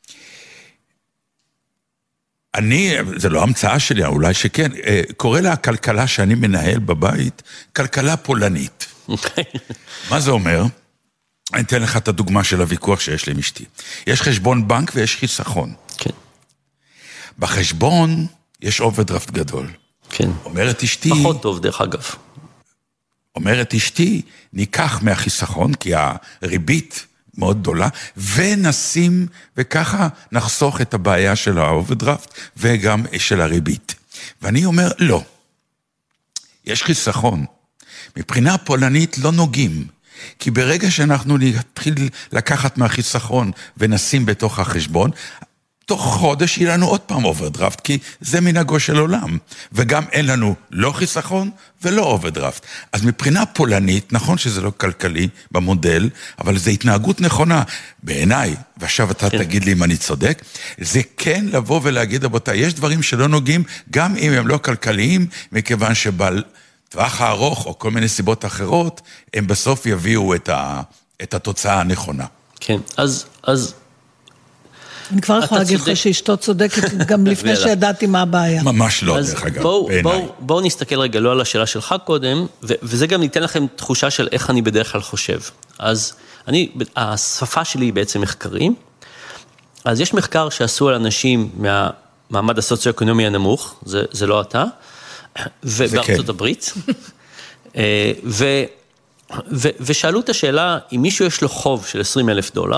אני, זה לא המצאה שלי, אולי שכן, קורא לה הכלכלה שאני מנהל בבית, כלכלה פולנית. מה זה אומר? אני אתן לך את הדוגמה של הוויכוח שיש לי עם אשתי. יש חשבון בנק ויש חיסכון. כן. בחשבון יש אוברדרפט גדול. כן. אומרת אשתי... פחות טוב, דרך אגב. אומרת אשתי, ניקח מהחיסכון, כי הריבית מאוד גדולה, ונשים, וככה נחסוך את הבעיה של האוברדרפט, וגם של הריבית. ואני אומר, לא. יש חיסכון. מבחינה פולנית לא נוגעים. כי ברגע שאנחנו נתחיל לקחת מהחיסכון ונשים בתוך החשבון, תוך חודש יהיה לנו עוד פעם אוברדרפט, כי זה מנהגו של עולם. וגם אין לנו לא חיסכון ולא אוברדרפט. אז מבחינה פולנית, נכון שזה לא כלכלי במודל, אבל זה התנהגות נכונה בעיניי, ועכשיו אתה כן. תגיד לי אם אני צודק, זה כן לבוא ולהגיד, רבותיי, יש דברים שלא נוגעים, גם אם הם לא כלכליים, מכיוון שבעל... טווח הארוך, או כל מיני סיבות אחרות, הם בסוף יביאו את, ה, את התוצאה הנכונה. כן, אז... אז... אני כבר יכולה להגיד לך שאשתו צודקת, גם לפני שידעתי מה הבעיה. ממש לא, דרך אגב, בעיניי. בואו בוא נסתכל רגע, לא על השאלה שלך קודם, ו- וזה גם ניתן לכם תחושה של איך אני בדרך כלל חושב. אז אני, השפה שלי היא בעצם מחקרים, אז יש מחקר שעשו על אנשים מהמעמד הסוציו-אקונומי הנמוך, זה, זה לא אתה, ובארצות הברית, ו, ו, ושאלו את השאלה, אם מישהו יש לו חוב של עשרים אלף דולר,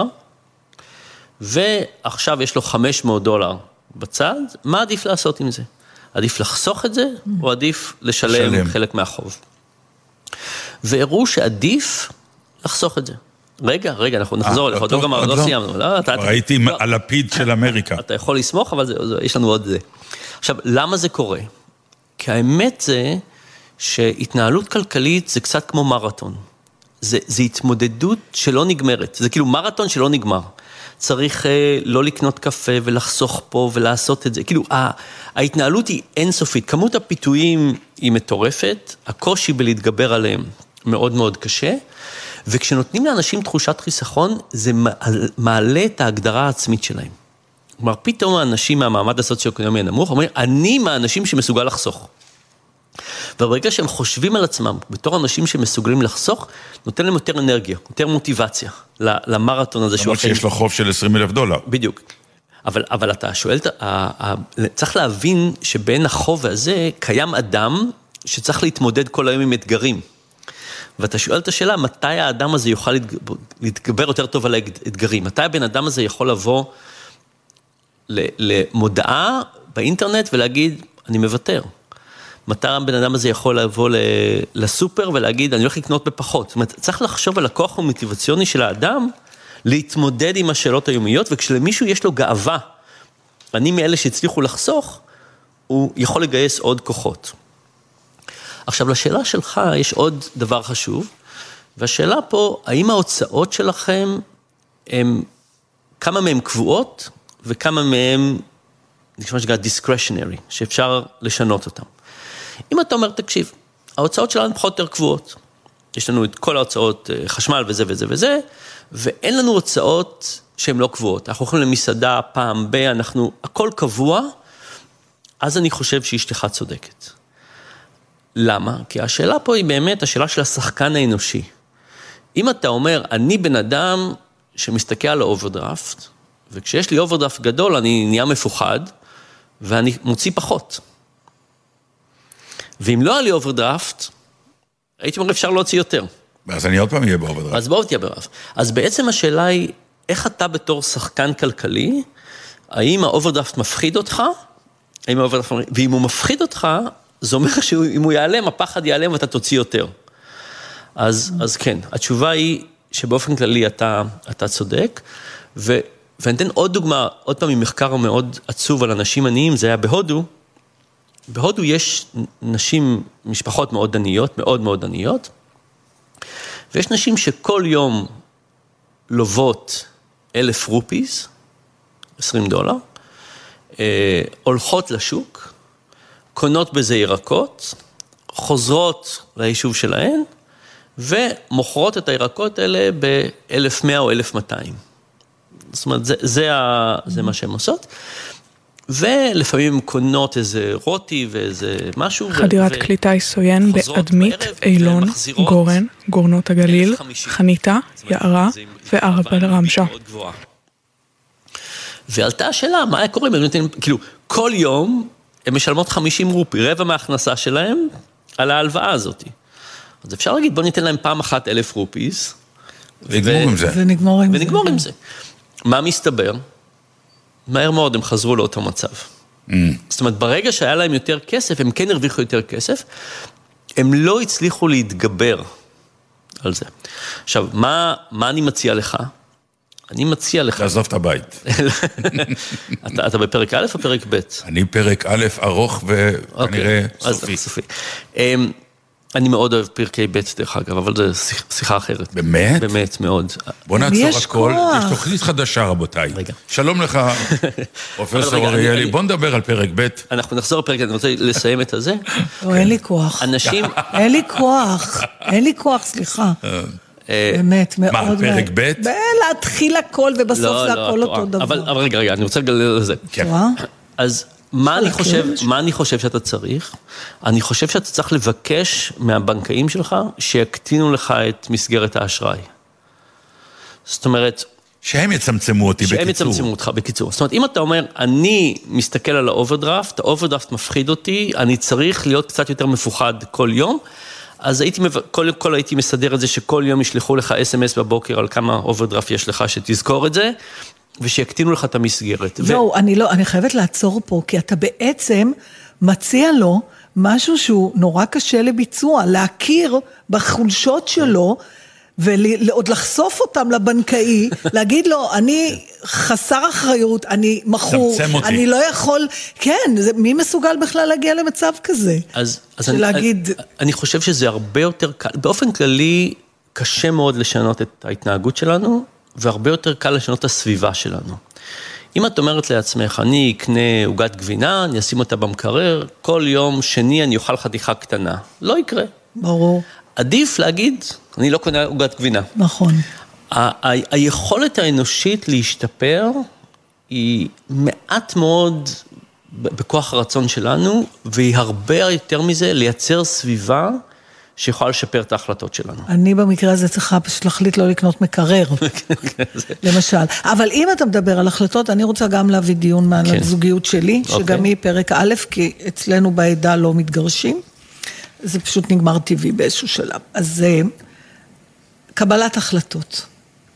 ועכשיו יש לו חמש מאות דולר בצד, מה עדיף לעשות עם זה? עדיף לחסוך את זה, או עדיף לשלם שלם. חלק מהחוב? והראו שעדיף לחסוך את זה. רגע, רגע, אנחנו נחזור, אנחנו עוד לא, לא סיימנו. לא, אתה, ראיתי לא, הלפיד של אמריקה. אתה יכול לסמוך, אבל זה, זה, יש לנו עוד זה. עכשיו, למה זה קורה? כי האמת זה שהתנהלות כלכלית זה קצת כמו מרתון. זה, זה התמודדות שלא נגמרת. זה כאילו מרתון שלא נגמר. צריך אה, לא לקנות קפה ולחסוך פה ולעשות את זה. כאילו, ההתנהלות היא אינסופית. כמות הפיתויים היא מטורפת, הקושי בלהתגבר עליהם מאוד מאוד קשה, וכשנותנים לאנשים תחושת חיסכון, זה מעלה את ההגדרה העצמית שלהם. כלומר, פתאום האנשים מהמעמד הסוציו-אקונומי הנמוך, אומרים, אני מהאנשים שמסוגל לחסוך. וברגע שהם חושבים על עצמם, בתור אנשים שמסוגלים לחסוך, נותן להם יותר אנרגיה, יותר מוטיבציה למרתון הזה שהוא אחרי. שיש לו חוב של עשרים אלף דולר. בדיוק. אבל, אבל אתה שואל, צריך להבין שבין החוב הזה קיים אדם שצריך להתמודד כל היום עם אתגרים. ואתה שואל את השאלה, מתי האדם הזה יוכל להתגבר יותר טוב על האתגרים? מתי הבן אדם הזה יכול לבוא למודעה באינטרנט ולהגיד, אני מוותר. מתי הבן אדם הזה יכול לבוא לסופר ולהגיד, אני הולך לקנות בפחות. זאת אומרת, צריך לחשוב על הכוח המוטיבציוני של האדם, להתמודד עם השאלות היומיות, וכשלמישהו יש לו גאווה, אני מאלה שהצליחו לחסוך, הוא יכול לגייס עוד כוחות. עכשיו, לשאלה שלך יש עוד דבר חשוב, והשאלה פה, האם ההוצאות שלכם, הם, כמה מהן קבועות, וכמה מהן, נשמע שגע discretionary, שאפשר לשנות אותן. אם אתה אומר, תקשיב, ההוצאות שלנו פחות יותר קבועות. יש לנו את כל ההוצאות חשמל וזה וזה וזה, ואין לנו הוצאות שהן לא קבועות. אנחנו הולכים למסעדה פעם ב, אנחנו, הכל קבוע, אז אני חושב שאשתך צודקת. למה? כי השאלה פה היא באמת השאלה של השחקן האנושי. אם אתה אומר, אני בן אדם שמסתכל על האוברדרפט, וכשיש לי אוברדרפט גדול, אני נהיה מפוחד, ואני מוציא פחות. ואם לא היה לי אוברדרפט, הייתי אומר, אפשר להוציא יותר. אז אני עוד פעם אהיה באוברדרפט. אז בואו תהיה באוברדרפט. אז בעצם השאלה היא, איך אתה בתור שחקן כלכלי, האם האוברדרפט מפחיד אותך? האם האוברדרפט, ואם הוא מפחיד אותך, זה אומר שאם הוא ייעלם, הפחד ייעלם ואתה תוציא יותר. אז, אז כן, התשובה היא שבאופן כללי אתה, אתה צודק, ו, ואני אתן עוד דוגמה, עוד פעם ממחקר מאוד עצוב על אנשים עניים, זה היה בהודו, בהודו יש נשים, משפחות מאוד עניות, מאוד מאוד עניות, ויש נשים שכל יום לוות אלף רופיס, עשרים דולר, אה, הולכות לשוק, קונות בזה ירקות, חוזרות ליישוב שלהן, ומוכרות את הירקות האלה ב-אלף מאה או אלף מאתיים. זאת אומרת, זה, זה, ה, זה מה שהן עושות. ולפעמים הן קונות איזה רוטי ואיזה משהו. חדירת ו... כלי טיס עוין באדמית, אילון, גורן, גורנות הגליל, חניתה, יערה וערבה לרמשה. ועלתה השאלה, מה היה קורה? כאילו, כל יום הן משלמות חמישים רופי, רבע מההכנסה שלהן על ההלוואה הזאת. אז אפשר להגיד, בוא ניתן להם פעם אחת אלף רופיס. ונגמור עם זה. ונגמור עם זה. ונגמור עם זה. מה מסתבר? מהר מאוד הם חזרו לאותו מצב. זאת אומרת, ברגע שהיה להם יותר כסף, הם כן הרוויחו יותר כסף, הם לא הצליחו להתגבר על זה. עכשיו, מה, מה אני מציע לך? אני מציע לך... לעזוב את הבית. אתה, אתה בפרק א' או פרק ב'? אני פרק א' ארוך וכנראה סופי. סופי. אני מאוד אוהב פרקי ב' דרך אגב, אבל זו שיחה אחרת. באמת? באמת, מאוד. בוא נעצור הכל, יש תוכנית חדשה רבותיי. רגע. שלום לך, פרופסור אריאלי, בוא נדבר על פרק ב'. אנחנו נחזור לפרק, אני רוצה לסיים את הזה. אין לי כוח. אנשים... אין לי כוח, אין לי כוח, סליחה. באמת, מאוד... מה, פרק ב'? להתחיל הכל ובסוף זה הכל אותו דבר. אבל רגע, רגע, אני רוצה לגלל לזה. אז... מה אני חושב, מה אני חושב שאתה צריך? אני חושב שאתה צריך לבקש מהבנקאים שלך שיקטינו לך את מסגרת האשראי. זאת אומרת... שהם יצמצמו אותי בקיצור. שהם יצמצמו אותך בקיצור. זאת אומרת, אם אתה אומר, אני מסתכל על האוברדרפט, האוברדרפט מפחיד אותי, אני צריך להיות קצת יותר מפוחד כל יום, אז הייתי, כל, כל הייתי מסדר את זה שכל יום ישלחו לך אס אם אס בבוקר על כמה אוברדרפט יש לך שתזכור את זה, ושיקטינו לך את המסגרת. לא, ו... אני לא, אני חייבת לעצור פה, כי אתה בעצם מציע לו משהו שהוא נורא קשה לביצוע, להכיר בחולשות שלו, ועוד לחשוף אותם לבנקאי, להגיד לו, אני חסר אחריות, אני מחור, אני לא יכול, כן, זה, מי מסוגל בכלל להגיע למצב כזה? אז, אז שלהגיד... אני, אני חושב שזה הרבה יותר קל, באופן כללי, קשה מאוד לשנות את ההתנהגות שלנו, והרבה יותר קל לשנות את הסביבה שלנו. אם את אומרת לעצמך, אני אקנה עוגת גבינה, אני אשים אותה במקרר, כל יום שני אני אוכל חתיכה קטנה. לא יקרה. ברור. עדיף להגיד, אני לא קונה עוגת גבינה. נכון. ה- ה- היכולת האנושית להשתפר, היא מעט מאוד בכוח הרצון שלנו, והיא הרבה יותר מזה לייצר סביבה, שיכולה לשפר את ההחלטות שלנו. אני במקרה הזה צריכה פשוט להחליט לא לקנות מקרר, למשל. אבל אם אתה מדבר על החלטות, אני רוצה גם להביא דיון מעל הזוגיות שלי, שגם היא פרק א', כי אצלנו בעדה לא מתגרשים, זה פשוט נגמר טבעי באיזשהו שלב. אז קבלת החלטות.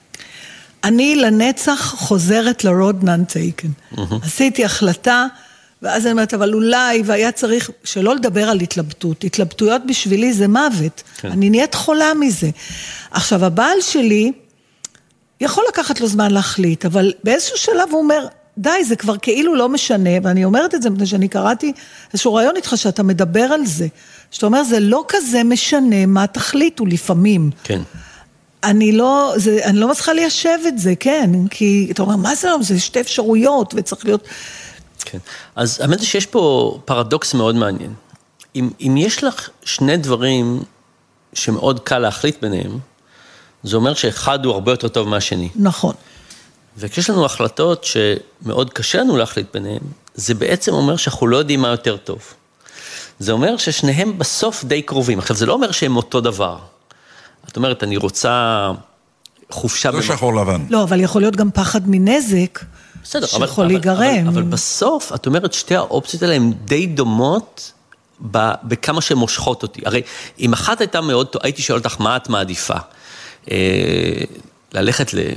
אני לנצח חוזרת ל-road not taken. עשיתי החלטה, ואז אני אומרת, אבל אולי, והיה צריך שלא לדבר על התלבטות. התלבטויות בשבילי זה מוות. כן. אני נהיית חולה מזה. עכשיו, הבעל שלי יכול לקחת לו זמן להחליט, אבל באיזשהו שלב הוא אומר, די, זה כבר כאילו לא משנה, ואני אומרת את זה, מפני שאני קראתי איזשהו רעיון איתך שאתה מדבר על זה. שאתה אומר, זה לא כזה משנה מה תחליטו לפעמים. כן. אני לא, זה, אני לא מצליחה ליישב את זה, כן, כי אתה אומר, מה זה לא? זה שתי אפשרויות, וצריך להיות... כן. אז האמת זה שיש פה פרדוקס מאוד מעניין. אם, אם יש לך שני דברים שמאוד קל להחליט ביניהם, זה אומר שאחד הוא הרבה יותר טוב מהשני. נכון. וכשיש לנו החלטות שמאוד קשה לנו להחליט ביניהם, זה בעצם אומר שאנחנו לא יודעים מה יותר טוב. זה אומר ששניהם בסוף די קרובים. עכשיו, זה לא אומר שהם אותו דבר. את אומרת, אני רוצה חופשה... לא שחור לבן. לא, אבל יכול להיות גם פחד מנזק. בסדר, שיכול אבל, להיגרם. אבל, אבל בסוף, את אומרת, שתי האופציות האלה הן די דומות ב, בכמה שהן מושכות אותי. הרי אם אחת הייתה מאוד, הייתי שואל אותך, מה את מעדיפה? אה, ללכת ל,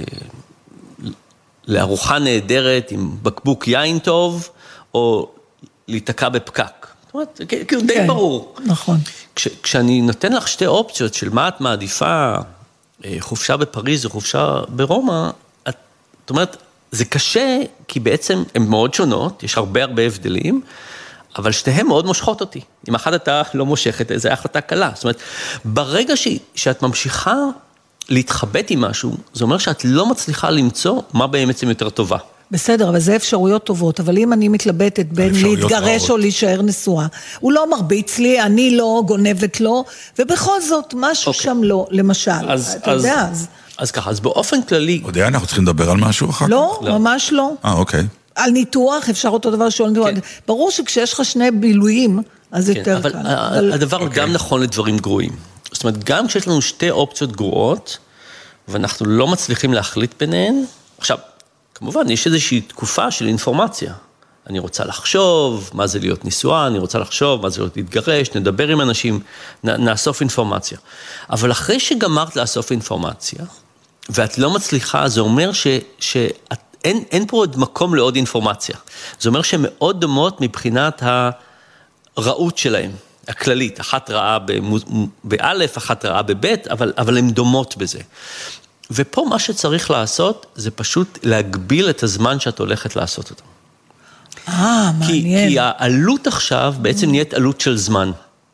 לארוחה נהדרת עם בקבוק יין טוב, או להתקע בפקק. זאת אומרת, כאילו די ברור. נכון. כשאני נותן לך שתי אופציות של מה את מעדיפה, חופשה בפריז או חופשה ברומא, את אומרת, זה קשה, כי בעצם הן מאוד שונות, יש הרבה הרבה הבדלים, אבל שתיהן מאוד מושכות אותי. אם אחת אתה לא מושכת, זו החלטה קלה. זאת אומרת, ברגע ש, שאת ממשיכה להתחבט עם משהו, זה אומר שאת לא מצליחה למצוא מה בעצם יותר טובה. בסדר, אבל זה אפשרויות טובות, אבל אם אני מתלבטת בין להתגרש או להישאר נשואה, הוא לא מרביץ לי, אני לא גונבת לו, ובכל זאת משהו שם לא, למשל, אתה יודע, אז... אז ככה, אז באופן כללי... עוד היה, אנחנו צריכים לדבר על משהו אחר כך? לא, ממש לא. אה, אוקיי. על ניתוח, אפשר אותו דבר שואל ניתוח. ברור שכשיש לך שני בילויים, אז יותר קל. אבל הדבר גם נכון לדברים גרועים. זאת אומרת, גם כשיש לנו שתי אופציות גרועות, ואנחנו לא מצליחים להחליט ביניהן, עכשיו, כמובן, יש איזושהי תקופה של אינפורמציה. אני רוצה לחשוב מה זה להיות נשואה, אני רוצה לחשוב מה זה להיות להתגרש, נדבר עם אנשים, נאסוף אינפורמציה. אבל אחרי שגמרת לאסוף אינפורמציה, ואת לא מצליחה, זה אומר ש, שאין, אין פה עוד מקום לעוד אינפורמציה. זה אומר שהן מאוד דומות מבחינת הרעות שלהן, הכללית. אחת רעה באלף, אחת רעה בבית, אבל, אבל הן דומות בזה. ופה מה שצריך לעשות, זה פשוט להגביל את הזמן שאת הולכת לעשות אותו. אה, מעניין. כי, כי העלות עכשיו בעצם נהיית עלות של זמן.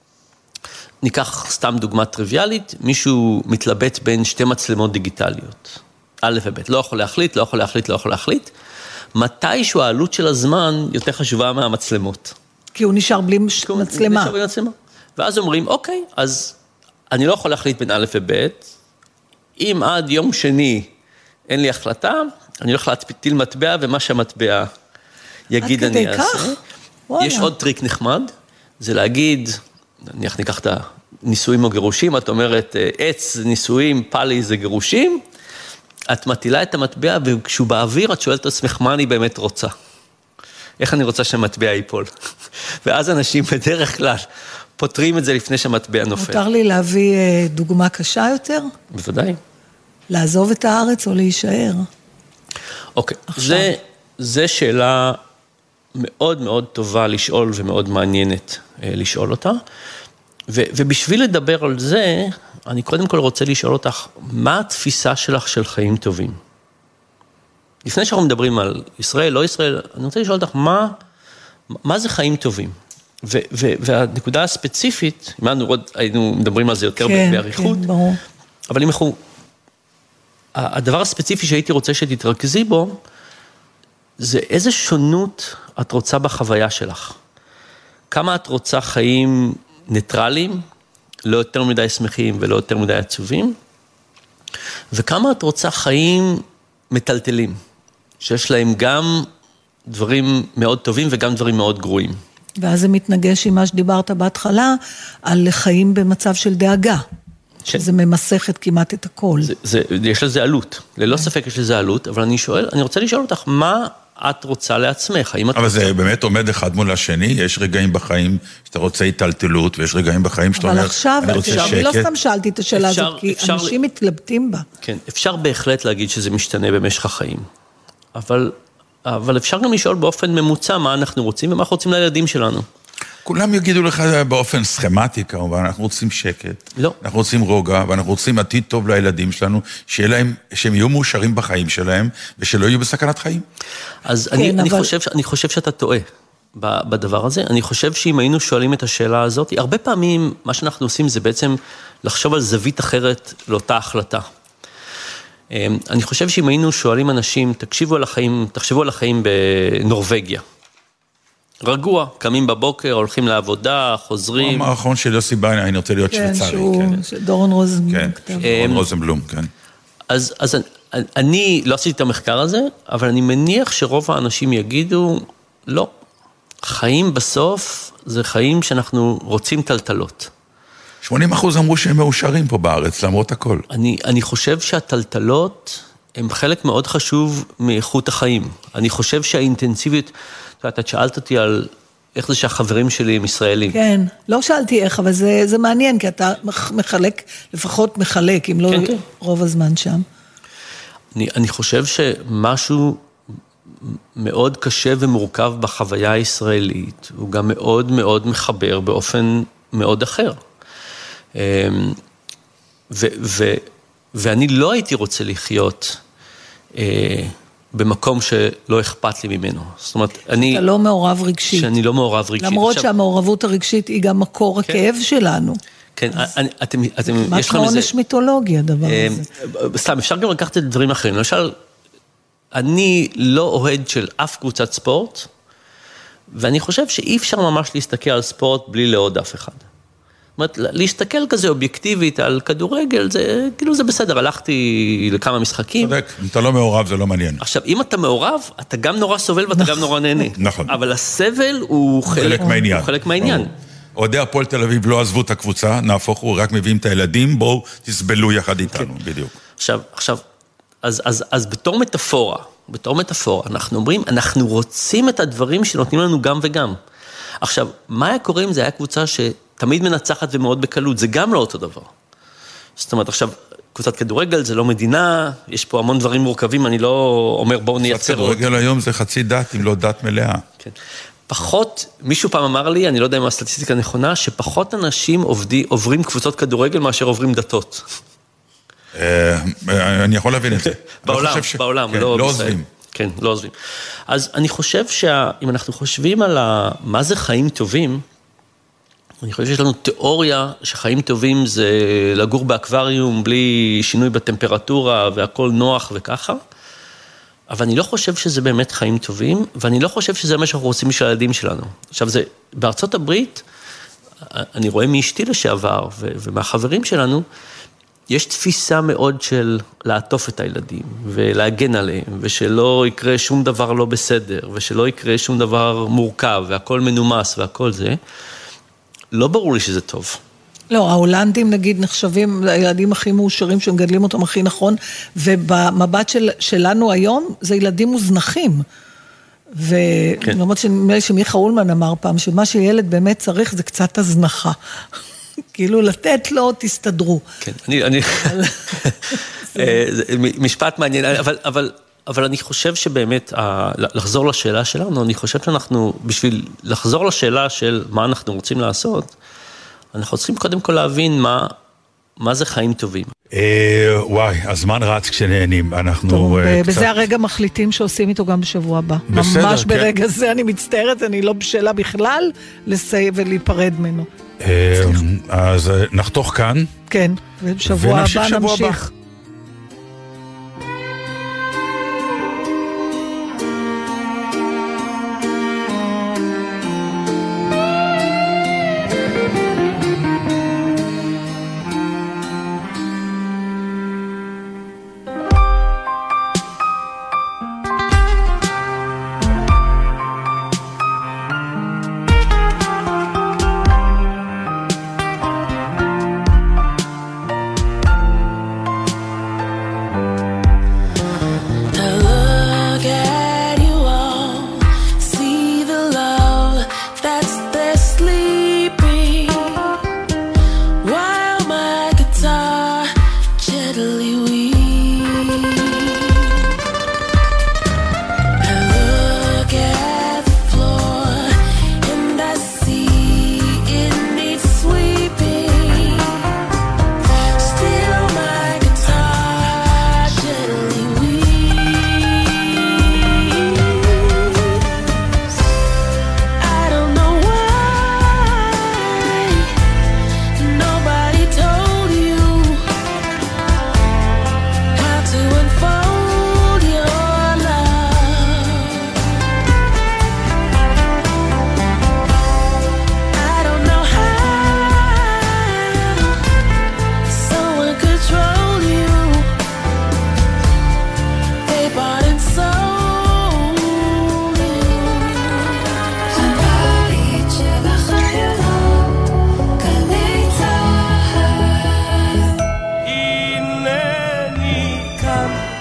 ניקח סתם דוגמה טריוויאלית, מישהו מתלבט בין שתי מצלמות דיגיטליות. א' וב', לא יכול להחליט, לא יכול להחליט, לא יכול להחליט. מתישהו העלות של הזמן יותר חשובה מהמצלמות. כי הוא נשאר בלי מצלמה. נשאר בלי מצלמה. ואז אומרים, אוקיי, אז אני לא יכול להחליט בין א' וב', אם עד יום שני אין לי החלטה, אני הולך להטיל מטבע, ומה שהמטבע יגיד אני אעשה. יש עוד טריק נחמד, זה להגיד, נניח ניקח את הנישואים או גירושים, את אומרת, עץ זה נישואים, פלי זה גירושים, את מטילה את המטבע, וכשהוא באוויר, את שואלת עצמך, מה אני באמת רוצה? איך אני רוצה שהמטבע ייפול? ואז אנשים בדרך כלל פותרים את זה לפני שהמטבע נופל. מותר לי להביא דוגמה קשה יותר? בוודאי. לעזוב את הארץ או להישאר? אוקיי, זה, זה שאלה מאוד מאוד טובה לשאול ומאוד מעניינת לשאול אותה. ו, ובשביל לדבר על זה, אני קודם כל רוצה לשאול אותך, מה התפיסה שלך של חיים טובים? לפני שאנחנו מדברים על ישראל, לא ישראל, אני רוצה לשאול אותך, מה, מה זה חיים טובים? ו, ו, והנקודה הספציפית, אם היינו, היינו מדברים על זה יותר כן, בעריכות, כן, ברור. אבל אם אנחנו, הדבר הספציפי שהייתי רוצה שתתרכזי בו, זה איזה שונות את רוצה בחוויה שלך. כמה את רוצה חיים ניטרליים, לא יותר מדי שמחים ולא יותר מדי עצובים, וכמה את רוצה חיים מטלטלים, שיש להם גם דברים מאוד טובים וגם דברים מאוד גרועים. ואז זה מתנגש עם מה שדיברת בהתחלה, על חיים במצב של דאגה, שזה ממסכת כמעט את הכל. זה, זה, יש לזה עלות, ללא ספק יש לזה עלות, אבל אני שואל, אני רוצה לשאול אותך, מה את רוצה לעצמך? האם את אבל רוצה... זה באמת עומד אחד מול השני, יש רגעים בחיים שאתה רוצה התלתלות, ויש רגעים בחיים שאתה אומר, אני רוצה שקט. אבל עכשיו, אני לא סתם שאלתי את השאלה אפשר, הזאת, כי אפשר... אנשים מתלבטים בה. כן, אפשר בהחלט להגיד שזה משתנה במשך החיים, אבל, אבל אפשר גם לשאול באופן ממוצע מה אנחנו רוצים, ומה אנחנו רוצים לילדים שלנו. כולם יגידו לך באופן סכמטי, כמובן, אנחנו רוצים שקט, לא. אנחנו רוצים רוגע, ואנחנו רוצים עתיד טוב לילדים שלנו, שיהיה להם, שהם יהיו מאושרים בחיים שלהם, ושלא יהיו בסכנת חיים. אז כן, אני, אבל... אני, חושב, אני חושב שאתה טועה בדבר הזה. אני חושב שאם היינו שואלים את השאלה הזאת, הרבה פעמים מה שאנחנו עושים זה בעצם לחשוב על זווית אחרת לאותה החלטה. אני חושב שאם היינו שואלים אנשים, תקשיבו על החיים, תחשבו על החיים בנורווגיה. רגוע, קמים בבוקר, הולכים לעבודה, חוזרים. הוא האחרון של יוסי ביין, אני רוצה להיות כן, שוויצרי. שהוא, כן, דורון רוזנבלום. כן, דורון רוזנבלום, כן. אז, אז אני, אני לא עשיתי את המחקר הזה, אבל אני מניח שרוב האנשים יגידו, לא, חיים בסוף זה חיים שאנחנו רוצים טלטלות. שמונים אחוז אמרו שהם מאושרים פה בארץ, למרות הכל. אני, אני חושב שהטלטלות הם חלק מאוד חשוב מאיכות החיים. אני חושב שהאינטנסיביות, את שאלת אותי על איך זה שהחברים שלי הם ישראלים. כן, לא שאלתי איך, אבל זה, זה מעניין, כי אתה מחלק, לפחות מחלק, אם לא כן, כן. רוב הזמן שם. אני, אני חושב שמשהו מאוד קשה ומורכב בחוויה הישראלית, הוא גם מאוד מאוד מחבר באופן מאוד אחר. ו, ו, ואני לא הייתי רוצה לחיות במקום שלא אכפת לי ממנו. זאת אומרת, אני... אתה לא מעורב רגשית. שאני לא מעורב רגשית. למרות עכשיו, שהמעורבות הרגשית היא גם מקור כן. הכאב שלנו. כן, אני, אתם, אתם, יש לכם איזה... מה עונש מיתולוגי הדבר הזה? סתם, אפשר גם לקחת את דברים אחרים. למשל, אני לא אוהד של אף קבוצת ספורט, ואני חושב שאי אפשר ממש להסתכל על ספורט בלי לעוד אף אחד. זאת אומרת, להסתכל כזה אובייקטיבית על כדורגל, זה, כאילו זה בסדר, הלכתי לכמה משחקים. צודק, אם אתה לא מעורב זה לא מעניין. עכשיו, אם אתה מעורב, אתה גם נורא סובל ואתה גם נורא נהנה. נכון. אבל הסבל הוא חלק מהעניין. הוא חלק מהעניין. אוהדי הפועל תל אביב לא עזבו את הקבוצה, נהפוך הוא, רק מביאים את הילדים, בואו תסבלו יחד איתנו, בדיוק. עכשיו, עכשיו, אז, אז, אז בתור מטאפורה, בתור מטאפורה, אנחנו אומרים, אנחנו רוצים את הדברים שנותנים לנו גם וגם. עכשיו, מה היה קורה אם זה היה קבוצה שתמיד מנצחת ומאוד בקלות? זה גם לא אותו דבר. זאת אומרת, עכשיו, קבוצת כדורגל זה לא מדינה, יש פה המון דברים מורכבים, אני לא אומר בואו נייצר עוד. קבוצת כדורגל היום זה חצי דת, אם לא דת מלאה. כן. פחות, מישהו פעם אמר לי, אני לא יודע אם הסטטיסטיקה נכונה, שפחות אנשים עובדי, עוברים קבוצות כדורגל מאשר עוברים דתות. אני יכול להבין את זה. בעולם, בעולם, לא עוזבים. כן, לא עוזבים. אז אני חושב שאם אנחנו חושבים על מה זה חיים טובים, אני חושב שיש לנו תיאוריה שחיים טובים זה לגור באקווריום בלי שינוי בטמפרטורה והכל נוח וככה, אבל אני לא חושב שזה באמת חיים טובים, ואני לא חושב שזה מה שאנחנו רוצים בשביל הילדים שלנו. עכשיו זה, בארצות הברית, אני רואה מאשתי לשעבר ומהחברים שלנו, יש תפיסה מאוד של לעטוף את הילדים, ולהגן עליהם, ושלא יקרה שום דבר לא בסדר, ושלא יקרה שום דבר מורכב, והכל מנומס, והכל זה. לא ברור לי שזה טוב. לא, ההולנדים נגיד נחשבים הילדים הכי מאושרים, שמגדלים אותם הכי נכון, ובמבט של, שלנו היום, זה ילדים מוזנחים. ולמרות שנדמה שמיכה אולמן אמר פעם, שמה שילד באמת צריך זה קצת הזנחה. כאילו לתת לו, תסתדרו. כן, אני, אני, משפט מעניין, אבל, אבל, אבל אני חושב שבאמת, לחזור לשאלה שלנו, אני חושב שאנחנו, בשביל לחזור לשאלה של מה אנחנו רוצים לעשות, אנחנו צריכים קודם כל להבין מה, מה זה חיים טובים. וואי, הזמן רץ כשנהנים, אנחנו... טוב, בזה הרגע מחליטים שעושים איתו גם בשבוע הבא. ממש ברגע זה אני מצטערת, אני לא בשאלה בכלל, לסיים ולהיפרד ממנו. אז נחתוך כאן. כן, ובשבוע הבא נמשיך.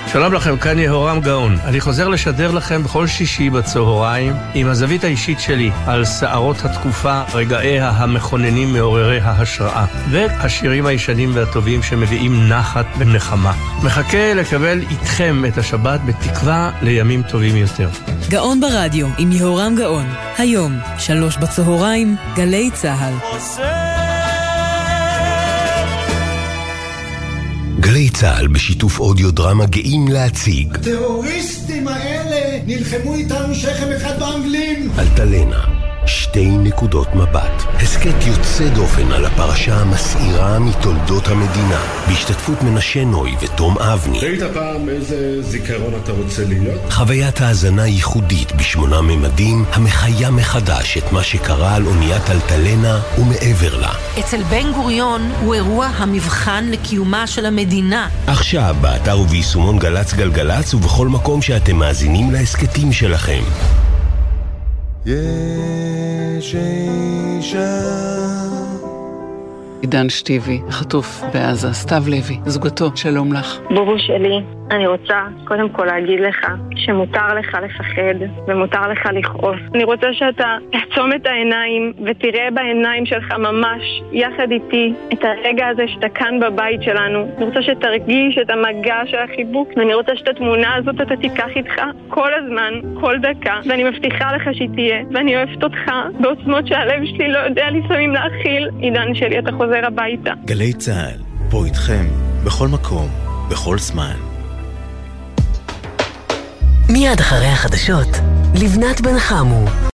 שלום לכם, כאן יהורם גאון. אני חוזר לשדר לכם בכל שישי בצהריים עם הזווית האישית שלי על שערות התקופה, רגעיה המכוננים מעוררי ההשראה והשירים הישנים והטובים שמביאים נחת ונחמה. מחכה לקבל איתכם את השבת בתקווה לימים טובים יותר. גאון ברדיו עם יהורם גאון. היום, שלוש בצהריים, גלי צהל. גלי צהל בשיתוף אודיו דרמה גאים להציג הטרוריסטים האלה נלחמו איתנו שכם אחד באנגלים. אלטלנה, שתי נקודות מבט. הסקט יוצא דופן על הפרשה המסעירה מתולדות המדינה בהשתתפות מנשה נוי ותום אבני. ראית פעם איזה זיכרון אתה רוצה להיות? חוויית האזנה ייחודית בשמונה ממדים המחיה מחדש את מה שקרה על אוניית אלטלנה ומעבר לה. אצל בן גוריון הוא אירוע המבחן לקיומה של המדינה. עכשיו באתר וביישומון גלץ גלגלץ ובכל מקום שאתם מאזינים להסקטים שלכם. יש אישה עידן שטיבי, חטוף בעזה, סתיו לוי, זוגתו, שלום לך. בובו שלי, אני רוצה קודם כל להגיד לך שמותר לך לפחד ומותר לך לכעוס. אני רוצה שאתה תעצום את העיניים ותראה בעיניים שלך ממש יחד איתי את הרגע הזה שאתה כאן בבית שלנו. אני רוצה שתרגיש את המגע של החיבוק, ואני רוצה שאת התמונה הזאת אתה תיקח איתך כל הזמן, כל דקה, ואני מבטיחה לך שהיא תהיה, ואני אוהבת אותך בעוצמות שהלב שלי לא יודע לפעמים להכיל. עידן שלי, אתה חוזר הביתה. גלי צהל, פה איתכם, בכל מקום, בכל זמן. מיד אחרי החדשות, לבנת בן חמו.